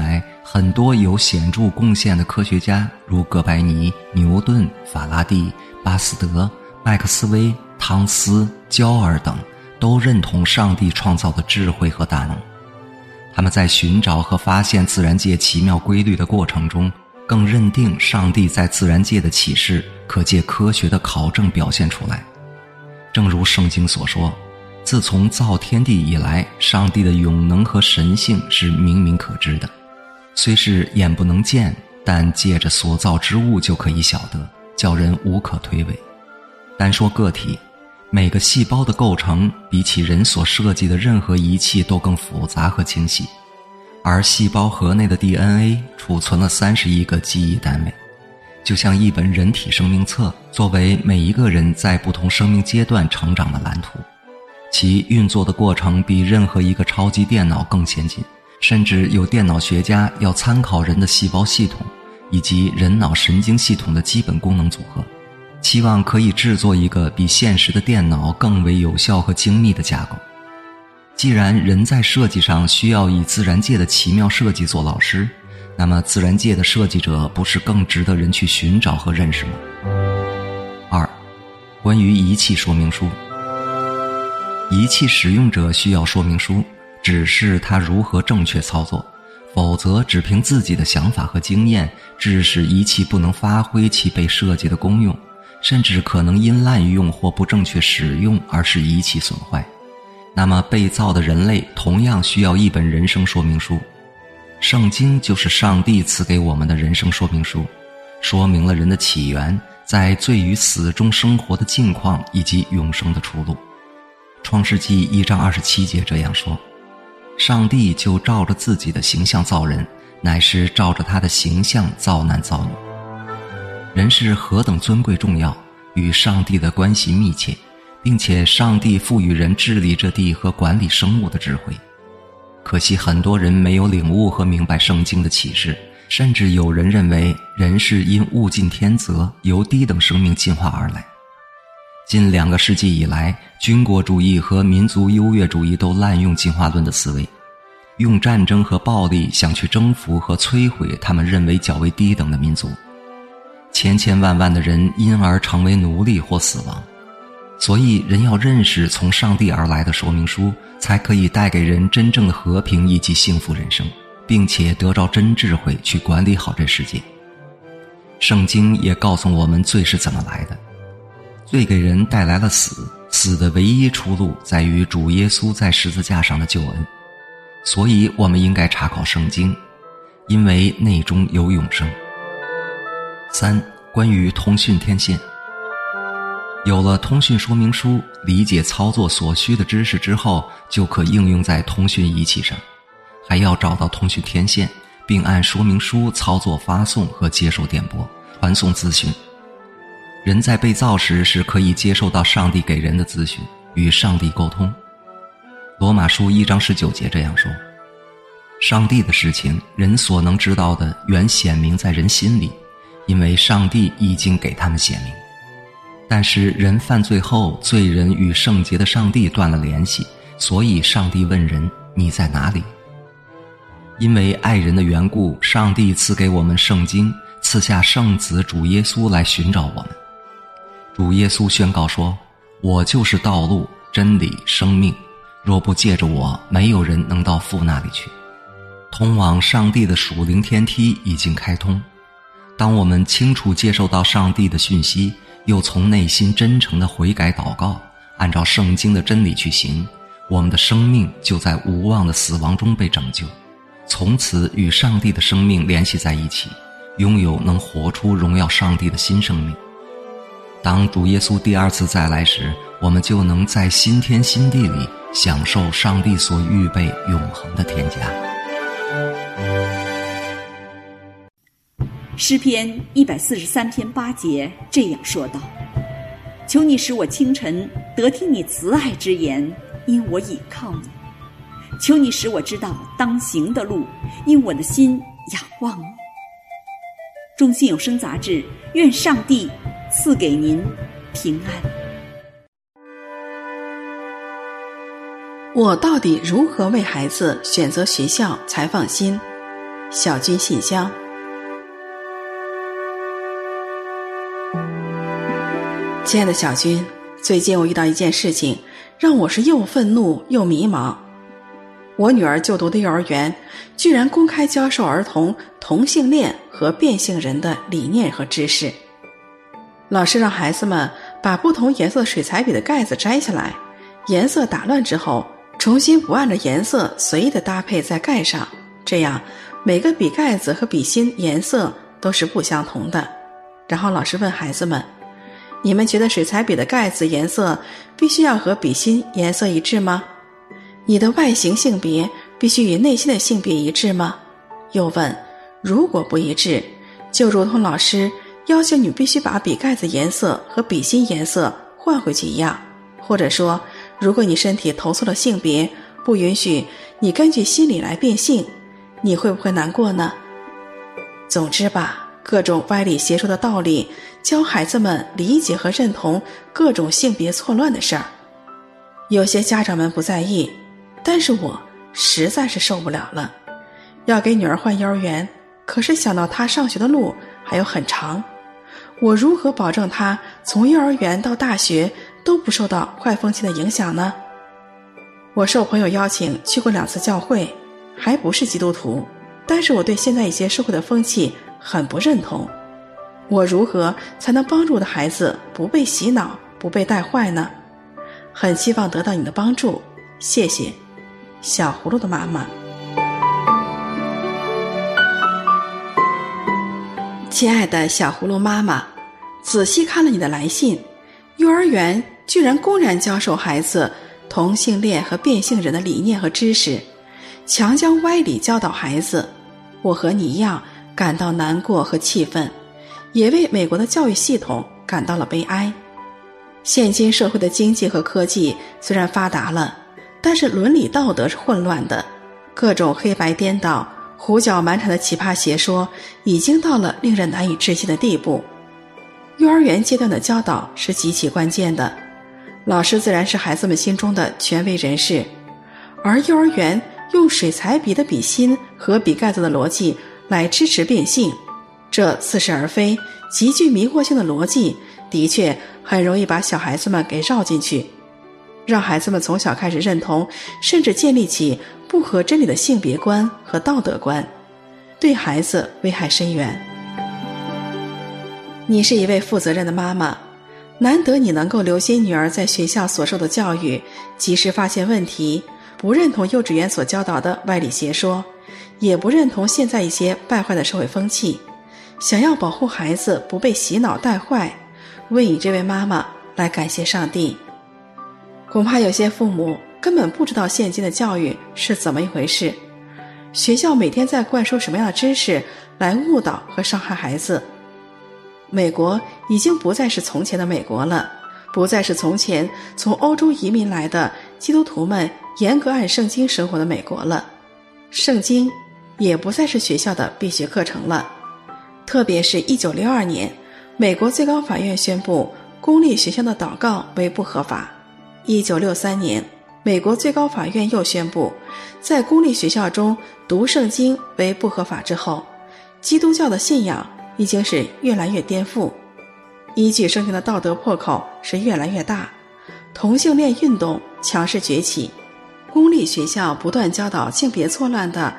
很多有显著贡献的科学家，如哥白尼、牛顿、法拉第、巴斯德、麦克斯韦、汤斯、焦耳等，都认同上帝创造的智慧和大能。他们在寻找和发现自然界奇妙规律的过程中，更认定上帝在自然界的启示可借科学的考证表现出来。正如圣经所说，自从造天地以来，上帝的永能和神性是明明可知的，虽是眼不能见，但借着所造之物就可以晓得，叫人无可推诿。单说个体，每个细胞的构成比起人所设计的任何仪器都更复杂和精细，而细胞核内的 DNA 储存了31个记忆单位，就像一本人体生命册，作为每一个人在不同生命阶段成长的蓝图。其运作的过程比任何一个超级电脑更先进，甚至有电脑学家要参考人的细胞系统以及人脑神经系统的基本功能组合，期望可以制作一个比现实的电脑更为有效和精密的架构。既然人在设计上需要以自然界的奇妙设计做老师，那么自然界的设计者不是更值得人去寻找和认识吗？2. 关于仪器说明书。仪器使用者需要说明书，指示他如何正确操作，否则只凭自己的想法和经验，致使仪器不能发挥其被设计的功用，甚至可能因滥用或不正确使用而使仪器损坏。那么被造的人类同样需要一本人生说明书。圣经就是上帝赐给我们的人生说明书，说明了人的起源，在罪与死中生活的境况以及永生的出路。创世纪1章27节这样说，上帝就照着自己的形象造人，乃是照着他的形象造男造女。人是何等尊贵重要，与上帝的关系密切，并且上帝赋予人治理这地和管理生物的智慧。可惜很多人没有领悟和明白圣经的启示，甚至有人认为人是因物竞天择，由低等生命进化而来。近2个世纪以来，军国主义和民族优越主义都滥用进化论的思维，用战争和暴力想去征服和摧毁他们认为较为低等的民族。千千万万的人因而成为奴隶或死亡。所以人要认识从上帝而来的说明书，才可以带给人真正的和平以及幸福人生，并且得着真智慧去管理好这世界。圣经也告诉我们罪是怎么来的。罪给人带来了死，死的唯一出路在于主耶稣在十字架上的救恩。所以我们应该查考圣经，因为内中有永生。3. 关于通讯天线。有了通讯说明书，理解操作所需的知识之后，就可应用在通讯仪器上。还要找到通讯天线，并按说明书操作发送和接收电波，传送资讯。人在被造时是可以接受到上帝给人的资讯，与上帝沟通。罗马书1章19节这样说，上帝的事情，人所能知道的原显明在人心里，因为上帝已经给他们显明。但是人犯罪后，罪人与圣洁的上帝断了联系，所以上帝问人，你在哪里？因为爱人的缘故，上帝赐给我们圣经，赐下圣子主耶稣来寻找我们。主耶稣宣告说，我就是道路、真理、生命，若不借着我，没有人能到父那里去。通往上帝的属灵天梯已经开通。当我们清楚接受到上帝的讯息，又从内心真诚的悔改祷告，按照圣经的真理去行，我们的生命就在无望的死亡中被拯救，从此与上帝的生命联系在一起，拥有能活出荣耀上帝的新生命。当主耶稣第2次再来时，我们就能在新天新地里享受上帝所预备永恒的天家。 诗篇143篇8节这样说道，求你使我清晨得听你慈爱之言，因我倚靠你。求你使我知道当行的路，因我的心仰望你。中信有声杂志，愿上帝赐给您平安。 我到底如何为孩子选择学校才放心？ 小军信箱。亲爱的小军，最近我遇到一件事情，让我是又愤怒又迷茫。我女儿就读的幼儿园居然公开教授儿童同性恋和变性人的理念和知识。老师让孩子们把不同颜色水彩笔的盖子摘下来，颜色打乱之后重新不按着颜色随意的搭配在盖上，这样每个笔盖子和笔芯颜色都是不相同的。然后老师问孩子们，你们觉得水彩笔的盖子颜色必须要和笔芯颜色一致吗？你的外形性别必须与内心的性别一致吗？又问，如果不一致，就如同老师要求你必须把笔盖子颜色和笔芯颜色换回去一样，或者说，如果你身体投错了性别，不允许你根据心理来变性，你会不会难过呢？总之吧，各种歪理邪说的道理，教孩子们理解和认同各种性别错乱的事儿。有些家长们不在意，但是我实在是受不了了。要给女儿换幼儿园，可是想到她上学的路还有很长，我如何保证她从幼儿园到大学都不受到坏风气的影响呢？我受朋友邀请去过2次教会，还不是基督徒，但是我对现在一些社会的风气很不认同。我如何才能帮助我的孩子不被洗脑，不被带坏呢？很希望得到你的帮助，谢谢。小葫芦的妈妈。亲爱的小葫芦妈妈，仔细看了你的来信，幼儿园居然公然教授孩子同性恋和变性人的理念和知识，强将歪理教导孩子。我和你一样感到难过和气愤，也为美国的教育系统感到了悲哀。现今社会的经济和科技虽然发达了，但是伦理道德是混乱的，各种黑白颠倒、胡搅蛮缠的奇葩邪说已经到了令人难以置信的地步。幼儿园阶段的教导是极其关键的，老师自然是孩子们心中的权威人士，而幼儿园用水彩笔的笔芯和笔盖子的逻辑来支持变性，这似是而非、极具迷惑性的逻辑，的确很容易把小孩子们给绕进去，让孩子们从小开始认同，甚至建立起不合真理的性别观和道德观，对孩子危害深远。你是一位负责任的妈妈，难得你能够留心女儿在学校所受的教育，及时发现问题，不认同幼稚园所教导的歪理邪说，也不认同现在一些败坏的社会风气，想要保护孩子不被洗脑带坏，为你这位妈妈来感谢上帝。恐怕有些父母根本不知道现今的教育是怎么一回事，学校每天在灌输什么样的知识来误导和伤害孩子。美国已经不再是从前的美国了，不再是从前从欧洲移民来的基督徒们严格按圣经生活的美国了，圣经也不再是学校的必学课程了。特别是1962年，美国最高法院宣布公立学校的祷告为不合法。1963年，美国最高法院又宣布，在公立学校中读圣经为不合法之后，基督教的信仰已经是越来越颠覆，依据圣经的道德破口是越来越大，同性恋运动强势崛起，公立学校不断教导性别错乱的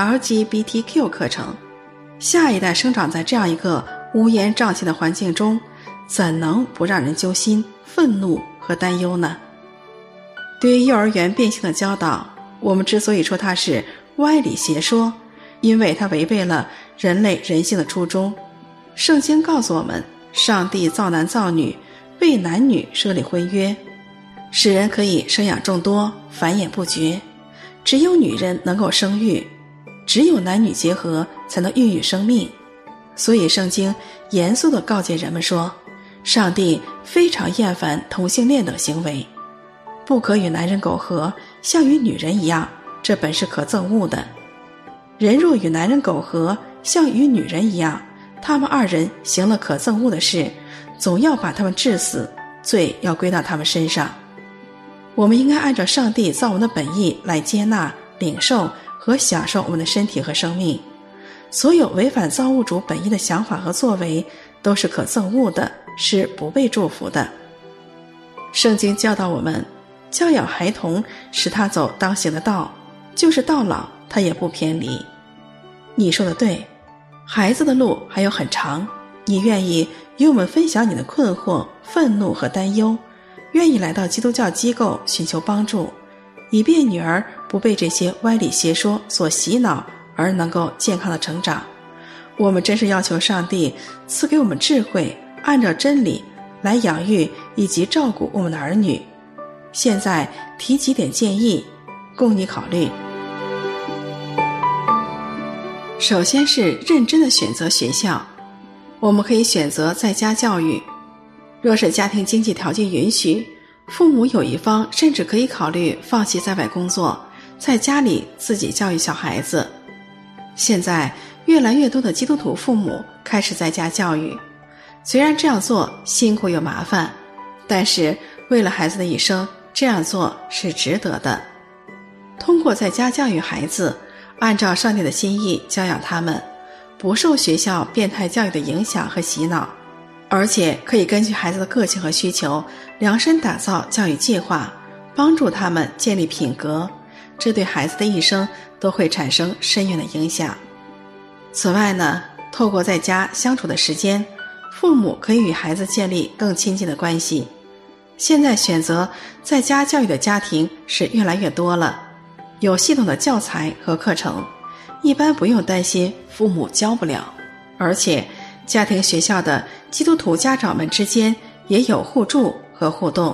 LGBTQ 课程。下一代生长在这样一个乌烟瘴气的环境中，怎能不让人揪心、愤怒和担忧呢？对于幼儿园变性的教导，我们之所以说它是歪理邪说，因为它违背了人类人性的初衷。圣经告诉我们，上帝造男造女，为男女设立婚约，使人可以生养众多，繁衍不绝。只有女人能够生育，只有男女结合才能孕育生命。所以圣经严肃地告诫人们说，上帝非常厌烦同性恋等行为，不可与男人苟合，像与女人一样，这本是可憎恶的。人若与男人苟合，像与女人一样，他们二人行了可憎恶的事，总要把他们治死，罪要归到他们身上。我们应该按照上帝造我们的本意来接纳、领受和享受我们的身体和生命， 所有违反造物主本意的想法和作为都是可憎恶的，是不被祝福的。圣经教导我们，教养孩童，使他走当行的道，就是到老他也不偏离。你说的对，孩子的路还有很长，你愿意与我们分享你的困惑、愤怒和担忧，愿意来到基督教机构寻求帮助，以便女儿不被这些歪理邪说所洗脑，而能够健康的成长。我们真是要求上帝赐给我们智慧，按照真理来养育以及照顾我们的儿女。现在提几点建议供你考虑。首先是认真的选择学校，我们可以选择在家教育。若是家庭经济条件允许，父母有一方甚至可以考虑放弃在外工作，在家里自己教育小孩子。现在越来越多的基督徒父母开始在家教育，虽然这样做辛苦又麻烦，但是为了孩子的一生，这样做是值得的。通过在家教育孩子，按照上帝的心意教养他们，不受学校变态教育的影响和洗脑，而且可以根据孩子的个性和需求量身打造教育计划，帮助他们建立品格，这对孩子的一生都会产生深远的影响。此外呢，透过在家相处的时间，父母可以与孩子建立更亲近的关系。现在选择在家教育的家庭是越来越多了，有系统的教材和课程，一般不用担心父母教不了，而且家庭学校的基督徒家长们之间也有互助和互动。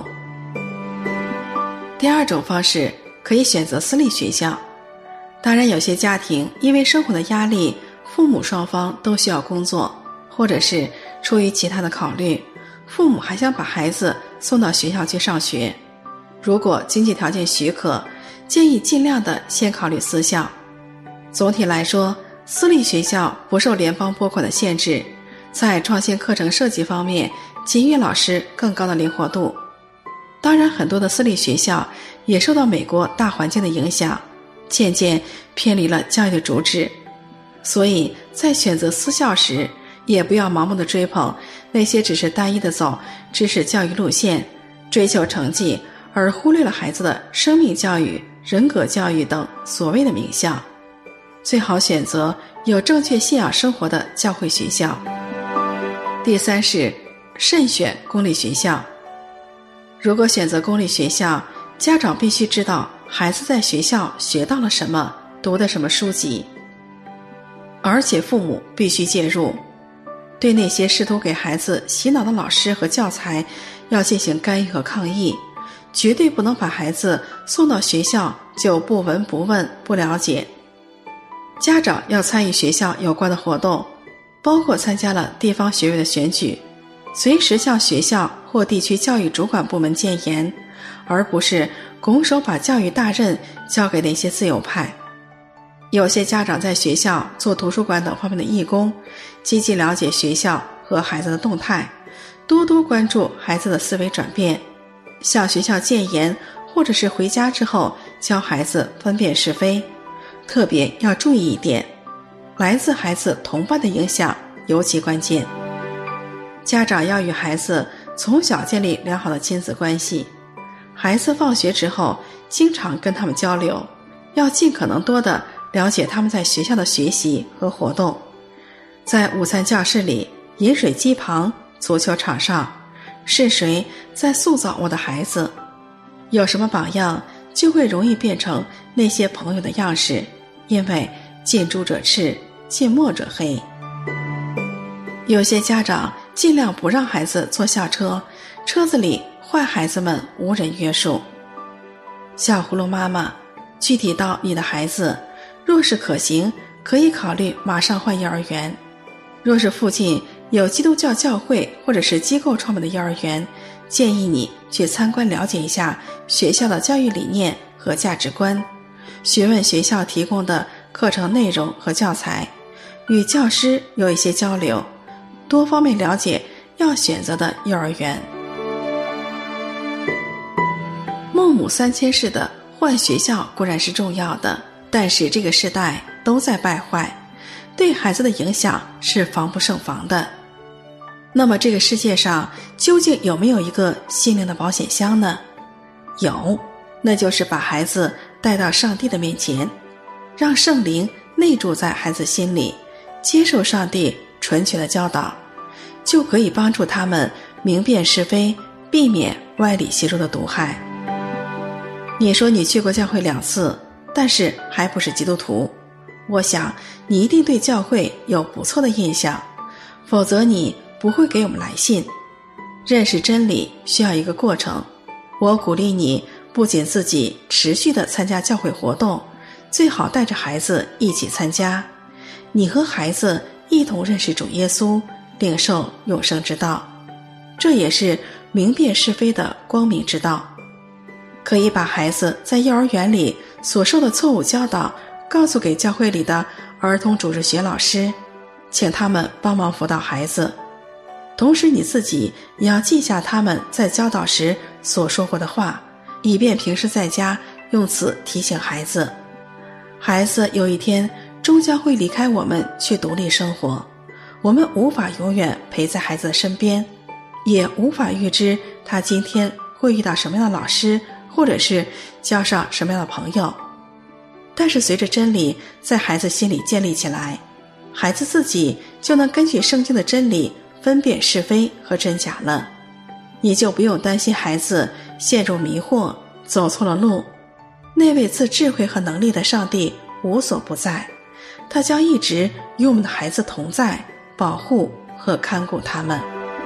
第二种方式可以选择私立学校，当然有些家庭因为生活的压力，父母双方都需要工作，或者是出于其他的考虑，父母还想把孩子送到学校去上学。如果经济条件许可，建议尽量的先考虑私校。总体来说，私立学校不受联邦拨款的限制，在创新课程设计方面给予老师更高的灵活度。当然，很多的私立学校也受到美国大环境的影响，渐渐偏离了教育的主旨。所以在选择私校时，也不要盲目的追捧那些只是单一的走知识教育路线，追求成绩，而忽略了孩子的生命教育、人格教育等所谓的名校。最好选择有正确信仰生活的教会学校。第三是慎选公立学校。如果选择公立学校，家长必须知道孩子在学校学到了什么，读的什么书籍，而且父母必须介入，对那些试图给孩子洗脑的老师和教材要进行干预和抗议，绝对不能把孩子送到学校就不闻不问不了解。家长要参与学校有关的活动，包括参加了地方学委的选举，随时向学校或地区教育主管部门建言，而不是拱手把教育大任交给那些自由派。有些家长在学校做图书馆等方面的义工，积极了解学校和孩子的动态，多多关注孩子的思维转变，向学校建言，或者是回家之后教孩子分辨是非。特别要注意一点，来自孩子同伴的影响尤其关键。家长要与孩子从小建立良好的亲子关系，孩子放学之后经常跟他们交流，要尽可能多的了解他们在学校的学习和活动。在午餐教室里、饮水机旁、足球场上，是谁在塑造我的孩子？有什么榜样，就会容易变成那些朋友的样式，因为近朱者赤，近墨者黑。有些家长尽量不让孩子坐校车，车子里坏孩子们无人约束。小葫芦妈妈，具体到你的孩子，若是可行，可以考虑马上换幼儿园。若是附近有基督教教会或者是机构创办的幼儿园，建议你去参观了解一下学校的教育理念和价值观，询问学校提供的课程内容和教材，与教师有一些交流，多方面了解要选择的幼儿园。孟母三迁式的换学校固然是重要的，但是这个时代都在败坏， 对孩子的影响是防不胜防的。那么这个世界上究竟有没有一个心灵的保险箱呢？有，那就是把孩子带到上帝的面前，让圣灵内住在孩子心里，接受上帝纯全的教导，就可以帮助他们明辨是非，避免歪理邪说的毒害。你说你去过教会2次，但是还不是基督徒，我想你一定对教会有不错的印象，否则你不会给我们来信。认识真理需要一个过程，我鼓励你不仅自己持续地参加教会活动，最好带着孩子一起参加，你和孩子一同认识主耶稣，领受永生之道，这也是明辨是非的光明之道。可以把孩子在幼儿园里所受的错误教导告诉给教会里的儿童主日学老师，请他们帮忙辅导孩子。同时你自己也要记下他们在教导时所说过的话，以便平时在家用此提醒孩子。孩子有一天终将会离开我们去独立生活，我们无法永远陪在孩子的身边，也无法预知他今天会遇到什么样的老师，或者是交上什么样的朋友。但是随着真理在孩子心里建立起来，孩子自己就能根据圣经的真理分辨是非和真假了，你就不用担心孩子陷入迷惑，走错了路。那位赐智慧和能力的上帝无所不在，他将一直与我们的孩子同在，保护和看顾他们。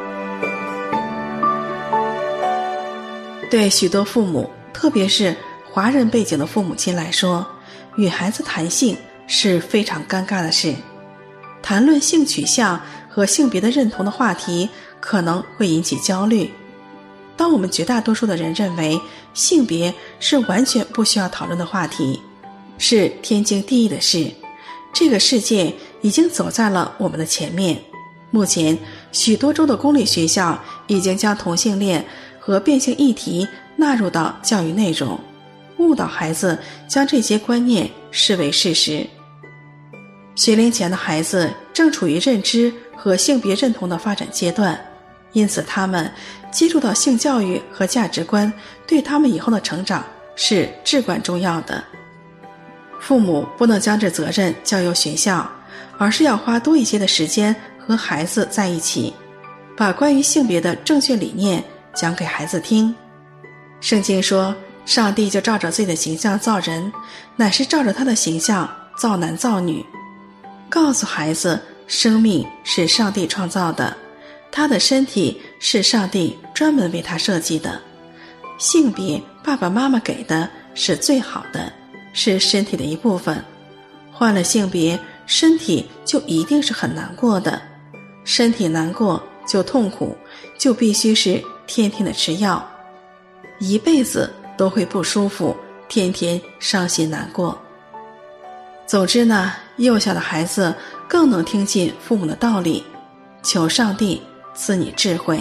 对许多父母，特别是华人背景的父母亲来说，与孩子谈性是非常尴尬的事。谈论性取向和性别的认同的话题可能会引起焦虑。当我们绝大多数的人认为性别是完全不需要讨论的话题，是天经地义的事，这个世界已经走在了我们的前面。目前许多州的公立学校已经将同性恋和变性议题纳入到教育内容，误导孩子将这些观念视为事实。学龄前的孩子正处于认知和性别认同的发展阶段，因此他们接触到性教育和价值观对他们以后的成长是至关重要的。父母不能将这责任交由学校，而是要花多一些的时间和孩子在一起，把关于性别的正确理念讲给孩子听。圣经说，上帝就照着自己的形象造人，乃是照着他的形象造男造女。告诉孩子，生命是上帝创造的，他的身体是上帝专门为他设计的，性别爸爸妈妈给的是最好的，是身体的一部分。换了性别，身体就一定是很难过的，身体难过就痛苦，就必须是天天的吃药，一辈子都会不舒服，天天伤心难过。总之呢，幼小的孩子更能听进父母的道理，求上帝赐你智慧。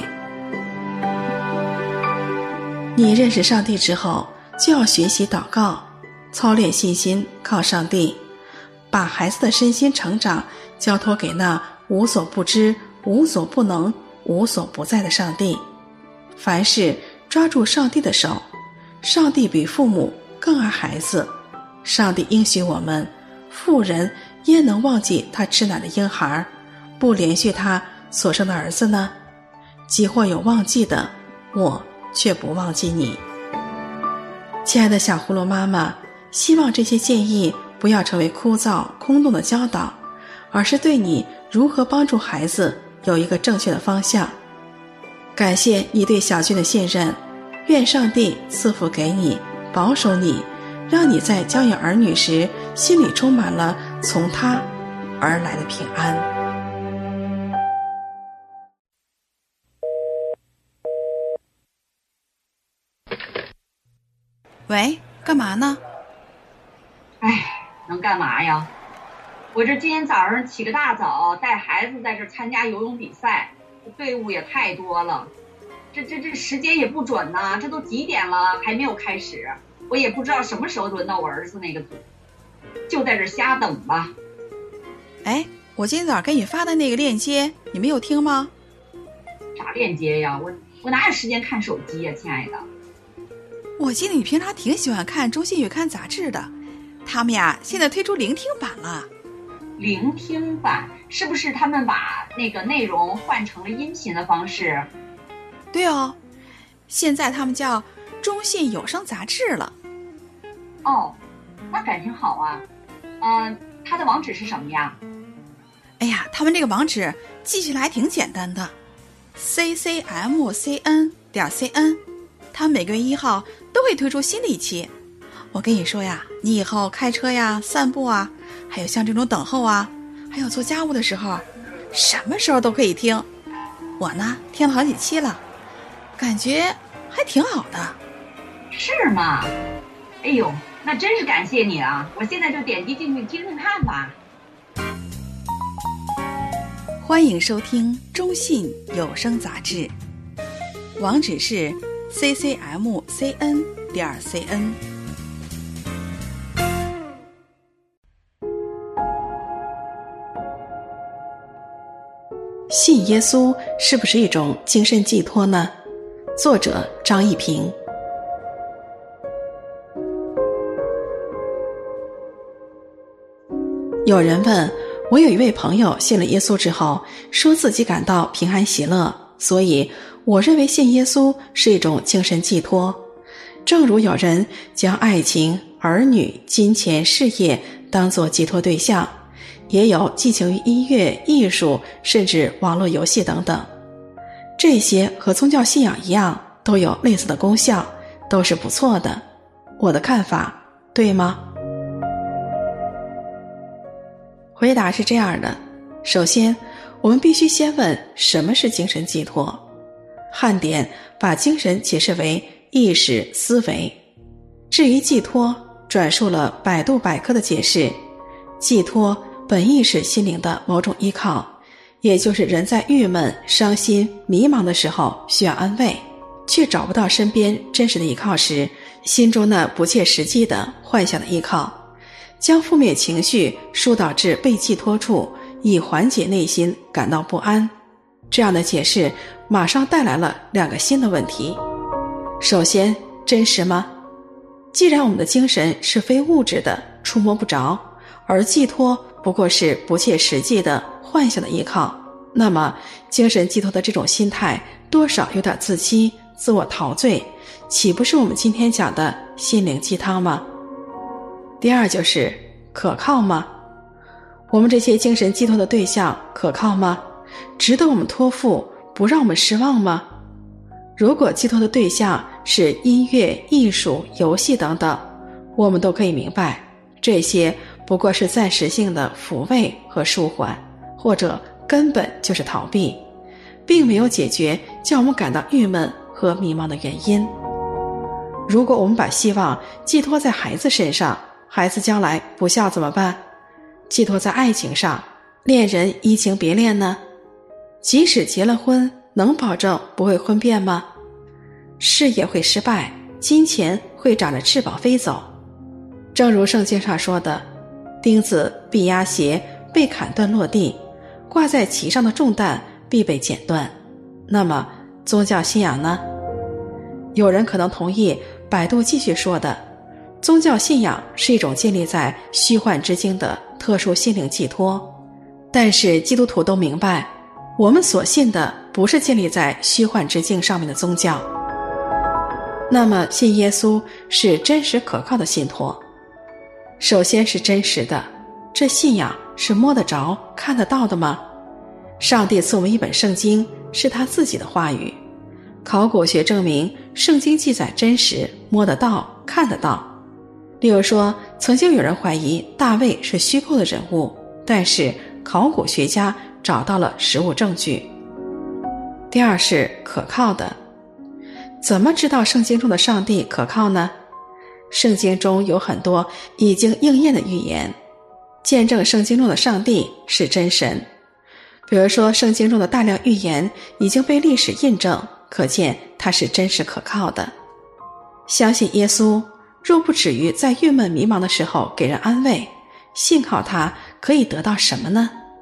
你认识上帝之后，就要学习祷告，操练信心，靠上帝，把孩子的身心成长交托给那无所不知、无所不能、无所不在的上帝。凡事抓住上帝的手，上帝比父母更爱孩子。上帝应许我们，妇人焉能忘记他吃奶的婴孩，不连续他所生的儿子呢？即或有忘记的，我却不忘记你。亲爱的小葫芦妈妈，希望这些建议不要成为枯燥空洞的教导，而是对你如何帮助孩子有一个正确的方向。感谢你对小俊的信任，愿上帝赐福给你，保守你，让你在教养儿女时心里充满了从他而来的平安。喂，干嘛呢？ 能干嘛呀？我这今天早上起个大早，带孩子在这参加游泳比赛，队伍也太多了，这时间也不准呐，这都几点了还没有开始，我也不知道什么时候轮到我儿子那个组，就在这瞎等吧。 我今天早上给你发的那个链接，你没有听吗？ 啥链接呀？我哪有时间看手机呀，亲爱的。 我记得你平常挺喜欢看《中信月刊》杂志的，他们呀现在推出聆听版了。 聆听版是不是他们把那个内容换成了音频的方式？ 对哦，现在他们叫中信有声杂志了。 哦，那感情好啊。它的网址是什么呀？ 哎呀，他们这个网址记起来挺简单的， ccmcn.cn， 他们每个月1号都会推出新的一期。我跟你说呀，你以后开车呀、散步啊，还有像这种等候啊，还有做家务的时候，什么时候都可以听。我呢，听了好几期了，感觉还挺好的。 是吗？哎呦，那真是感谢你啊！我现在就点击进去听听看吧。 欢迎收听中信有声杂志，网址是 ccmcn.cn。信耶稣是不是一种精神寄托呢？作者张一平。有人问，我有一位朋友信了耶稣之后，说自己感到平安喜乐，所以我认为信耶稣是一种精神寄托。正如有人将爱情、儿女、金钱、事业当作寄托对象，也有寄情于音乐、艺术，甚至网络游戏等等。这些和宗教信仰一样，都有类似的功效，都是不错的。我的看法对吗？回答是这样的，首先我们必须先问什么是精神寄托。汉典把精神解释为意识、思维。至于寄托，转述了百度百科的解释，寄托本意是心灵的某种依靠，也就是人在郁闷、伤心、迷茫的时候需要安慰，却找不到身边真实的依靠时，心中那不切实际的幻想的依靠，将负面情绪疏导至被寄托处，以缓解内心感到不安。这样的解释马上带来了2个新的问题。首先，真实吗？既然我们的精神是非物质的，触摸不着，而寄托不过是不切实际的幻想的依靠，那么精神寄托的这种心态多少有点自欺、自我陶醉，岂不是我们今天讲的心灵鸡汤吗？第二就是可靠吗？我们这些精神寄托的对象可靠吗？值得我们托付，不让我们失望吗？如果寄托的对象是音乐、艺术、游戏等等，我们都可以明白，这些不过是暂时性的抚慰和舒缓，或者根本就是逃避，并没有解决叫我们感到郁闷和迷茫的原因。如果我们把希望寄托在孩子身上，孩子将来不孝怎么办？寄托在爱情上，恋人移情别恋呢？即使结了婚，能保证不会婚变吗？事业会失败，金钱会长着翅膀飞走。正如圣经上说的，钉子必压鞋，被砍断落地，挂在其上的重担必被剪断。那么宗教信仰呢？有人可能同意百度继续说的，宗教信仰是一种建立在虚幻之境的特殊心灵寄托，但是基督徒都明白，我们所信的不是建立在虚幻之境上面的宗教。那么信耶稣是真实可靠的信托。首先是真实的，这信仰是摸得着、看得到的吗？上帝赐我们一本圣经，是他自己的话语。考古学证明圣经记载真实，摸得到、看得到。例如说，曾经有人怀疑大卫是虚构的人物，但是考古学家找到了实物证据。第二是可靠的。怎么知道圣经中的上帝可靠呢？圣经中有很多已经应验的预言，见证圣经中的上帝是真神。比如说，圣经中的大量预言已经被历史印证，可见它是真实可靠的。相信耶稣，若不止于在郁闷迷茫的时候给人安慰，信靠他可以得到什么呢？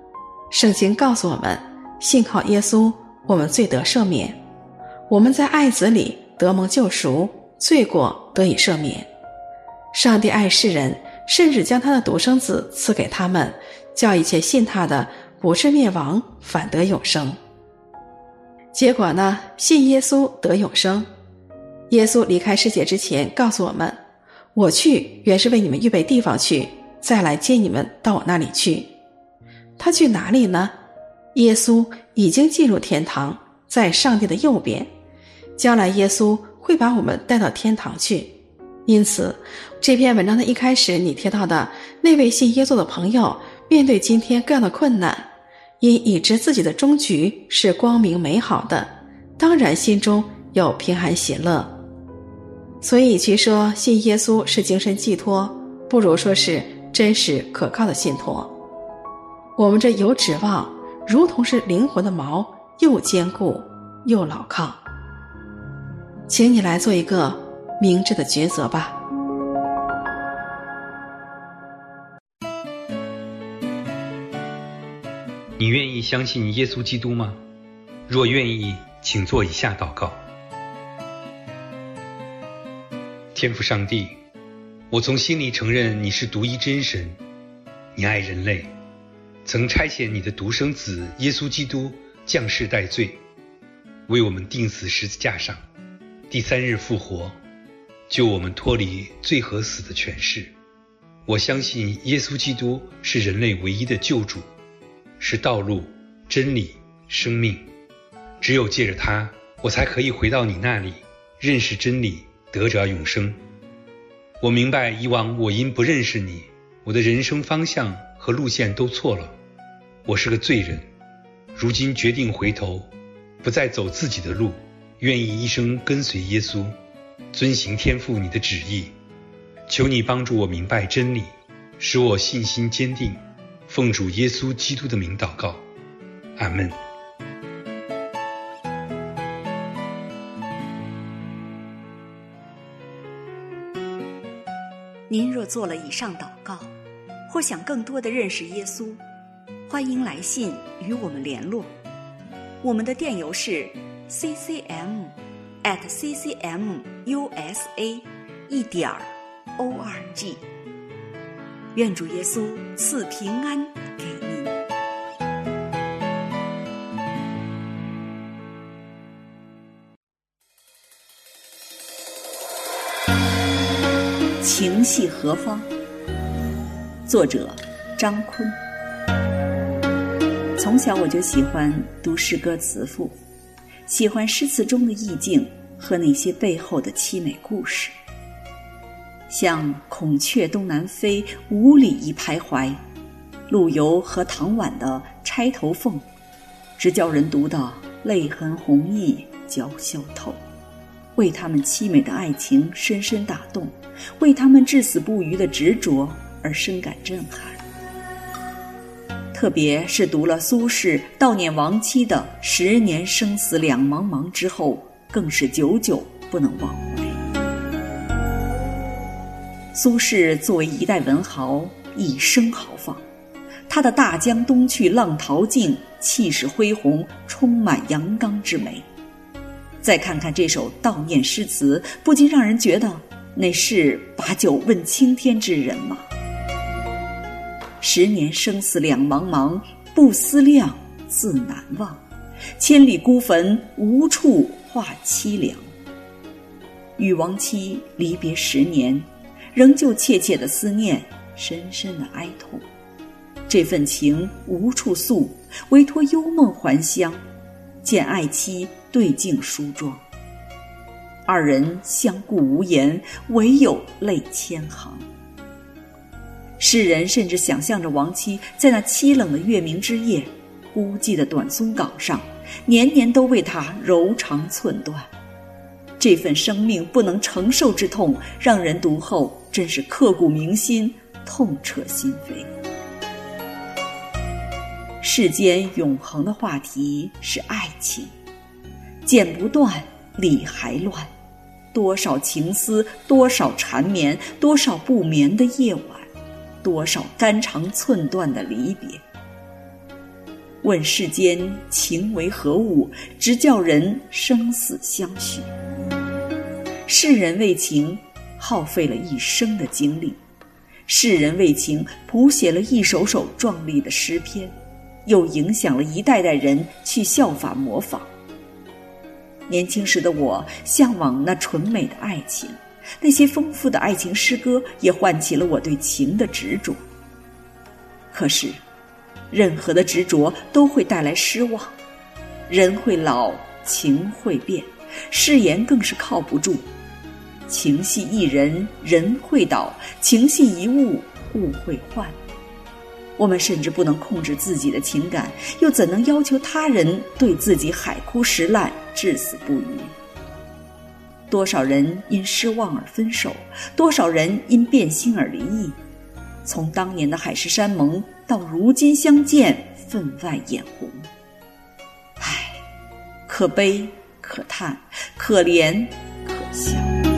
圣经告诉我们，信靠耶稣，我们罪得赦免，我们在爱子里得蒙救赎，罪过得以赦免。上帝爱世人，甚至将他的独生子赐给他们，叫一切信他的不至灭亡，反得永生。结果呢，信耶稣得永生。耶稣离开世界之前告诉我们，我去原是为你们预备地方去，再来接你们到我那里去。他去哪里呢？耶稣已经进入天堂，在上帝的右边，将来耶稣会把我们带到天堂去。因此这篇文章的一开始你提到的那位信耶稣的朋友，面对今天各样的困难，因已知自己的终局是光明美好的，当然心中有平安喜乐。所以其说信耶稣是精神寄托，不如说是真实可靠的信托。我们这有指望，如同是灵魂的锚，又坚固又牢靠。请你来做一个明智的抉择吧。 你愿意相信耶稣基督吗？若愿意，请做以下祷告。天父上帝，我从心里承认你是独一真神，你爱人类，曾差遣你的独生子耶稣基督降世代罪，为我们钉死十字架上，第3日复活，救我们脱离罪和死的权势。我相信耶稣基督是人类唯一的救主，是道路、真理、生命。只有借着他，我才可以回到你那里，认识真理，得着永生。我明白以往我因不认识你，我的人生方向和路线都错了。我是个罪人，如今决定回头，不再走自己的路，愿意一生跟随耶稣，遵行天父你的旨意。求你帮助我明白真理，使我信心坚定。奉主耶稣基督的名祷告，阿们。 您若做了以上祷告，或想更多的认识耶稣，欢迎来信与我们联络。我们的电邮是 ccm@ccmusa.org。愿主耶稣赐平安给您。情系何方？作者张坤。从小我就喜欢读诗歌词赋，喜欢诗词中的意境和那些背后的凄美故事。像孔雀东南飞，五里一徘徊，陆游和唐婉的钗头凤，只叫人读得泪痕红浥鲛绡透，为他们凄美的爱情深深打动，为他们至死不渝的执着而深感震撼。特别是读了苏轼悼念亡妻的10年生死两茫茫之后，更是久久不能忘怀。苏轼作为一代文豪，一生豪放，他的大江东去浪淘尽，气势恢宏，充满阳刚之美。再看看这首悼念诗词，不禁让人觉得那是把酒问青天之人吗？10年生死两茫茫，不思量，自难忘。千里孤坟，无处话凄凉。与亡妻离别10年，仍旧切切的思念，深深的哀痛。这份情无处诉，唯托幽梦还乡。见爱妻对镜梳妆，二人相顾无言，唯有泪千行。诗人甚至想象着亡妻在那凄冷的月明之夜，孤寂的短松岗上，年年都为他柔肠寸断。这份生命不能承受之痛，让人读后真是刻骨铭心，痛彻心扉。世间永恒的话题是爱情，剪不断，理还乱，多少情思，多少缠绵，多少不眠的夜晚，多少肝肠寸断的离别。 问世间情为何物，直叫人生死相许。世人为情耗费了一生的精力，世人为情谱写了一首首壮丽的诗篇，又影响了一代代人去效法模仿。年轻时的我向往那纯美的爱情，那些丰富的爱情诗歌也唤起了我对情的执着。可是任何的执着都会带来失望，人会老，情会变，誓言更是靠不住。情系一人，人会倒；情系一物，物会换。我们甚至不能控制自己的情感，又怎能要求他人对自己海枯石烂，至死不渝？多少人因失望而分手，多少人因变心而离异。从当年的海誓山盟到如今相见，分外眼红。唉，可悲可叹，可怜可笑。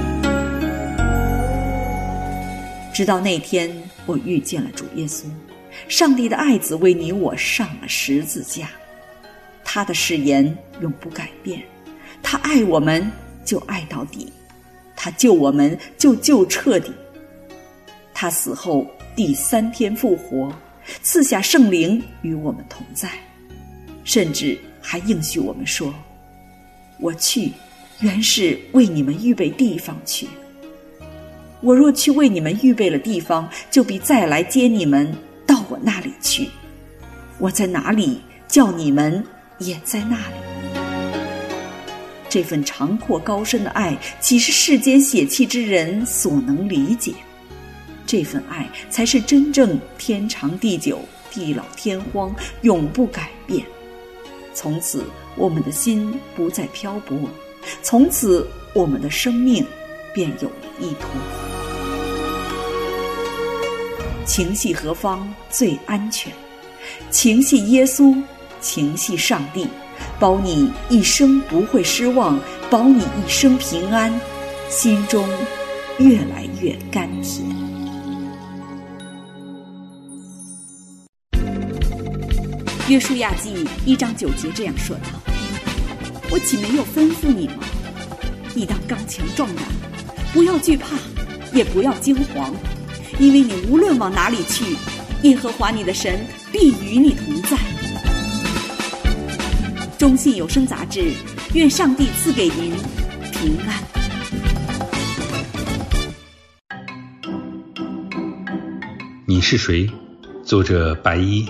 直到那天我遇见了主耶稣，上帝的爱子为你我上了十字架。他的誓言永不改变，他爱我们就爱到底，他救我们就救彻底。他死后第3天复活，赐下圣灵与我们同在，甚至还应许我们说，我去原是为你们预备地方去，我若去为你们预备了地方，就必再来接你们到我那里去，我在哪里，叫你们也在那里。这份长阔高深的爱，岂是世间血气之人所能理解？这份爱才是真正天长地久，地老天荒，永不改变。从此我们的心不再漂泊，从此我们的生命便有了依托。情系何方最安全？情系耶稣，情系上帝，保你一生不会失望，保你一生平安，心中越来越甘甜。约书亚记1章9节这样说道：我岂没有吩咐你吗？你当刚强壮胆，不要惧怕，也不要惊惶，因为你无论往哪里去，耶和华你的神必与你同在。中信有声杂志，愿上帝赐给您平安。 你是谁？作者白衣。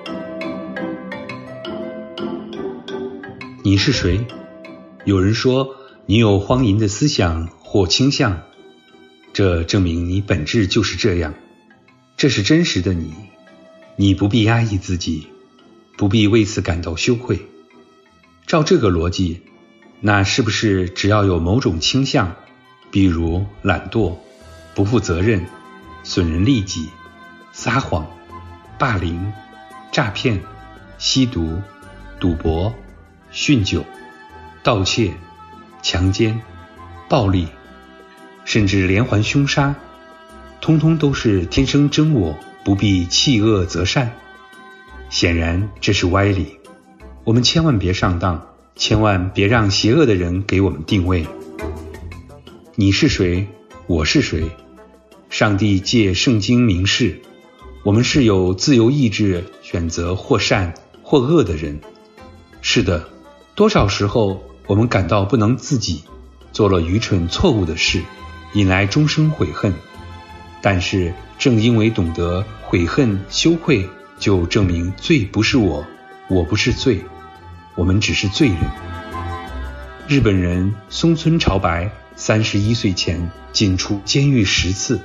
你是谁？有人说你有荒淫的思想或倾向，这证明你本质就是这样，这是真实的你。你不必压抑自己，不必为此感到羞愧。照这个逻辑，那是不是只要有某种倾向，比如懒惰、不负责任、损人利己、撒谎、霸凌、诈骗、吸毒、赌博、酗酒、盗窃、强奸、暴力，甚至连环凶杀，通通都是天生真我，不必弃恶择善？显然这是歪理，我们千万别上当，千万别让邪恶的人给我们定位。你是谁？我是谁？上帝借圣经明示，我们是有自由意志选择或善或恶的人。是的，多少时候我们感到不能自己，做了愚蠢错误的事，引来终生悔恨。但是正因为懂得悔恨羞愧，就证明罪不是我，我不是罪，我们只是罪人。日本人松村朝白31岁前进出监狱10次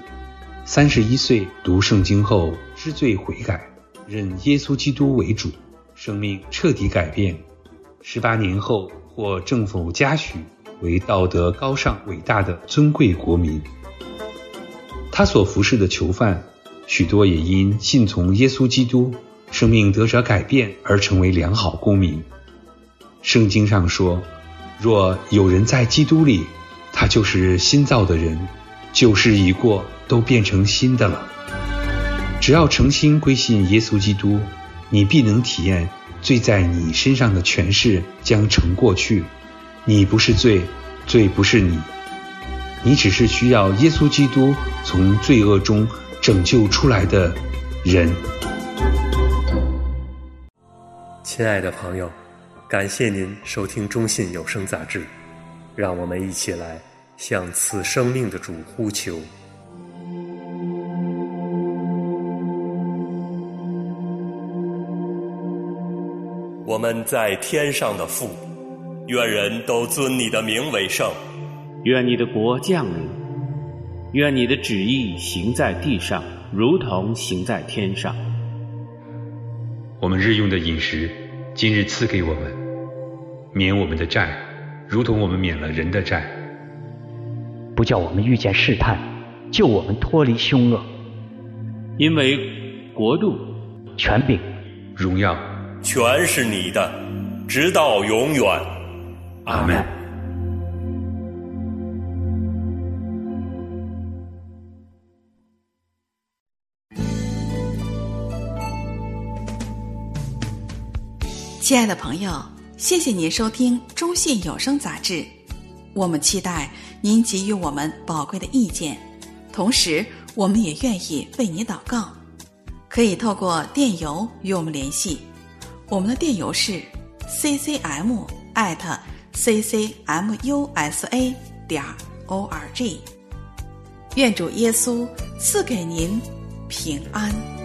，31岁读圣经后知罪悔改，认耶稣基督为主，生命彻底改变。18年后获政府嘉许为道德高尚伟大的尊贵国民。他所服侍的囚犯许多也因信从耶稣基督，生命得着改变而成为良好公民。圣经上说，若有人在基督里，他就是新造的人，旧事已过，都变成新的了。只要诚心归信耶稣基督，你必能体验罪在你身上的权势将成过去。你不是罪，罪不是你，你只是需要耶稣基督从罪恶中拯救出来的人。 亲爱的朋友，感谢您收听中信有声杂志，让我们一起来向赐生命的主呼求。我们在天上的父，愿人都尊你的名为圣。 愿你的国降临，愿你的旨意行在地上，如同行在天上。 我们日用的饮食，今日赐给我们，免我们的债，如同我们免了人的债。 不叫我们遇见试探，救我们脱离凶恶。 因为国度、 权柄、 荣耀， 全是你的，直到永远。 阿们。 亲爱的朋友，谢谢您收听中信有声杂志，我们期待您给予我们宝贵的意见，同时我们也愿意为您祷告。可以透过电邮与我们联系，我们的电邮是 ccm@ccmusa.org。愿主耶稣赐给您平安。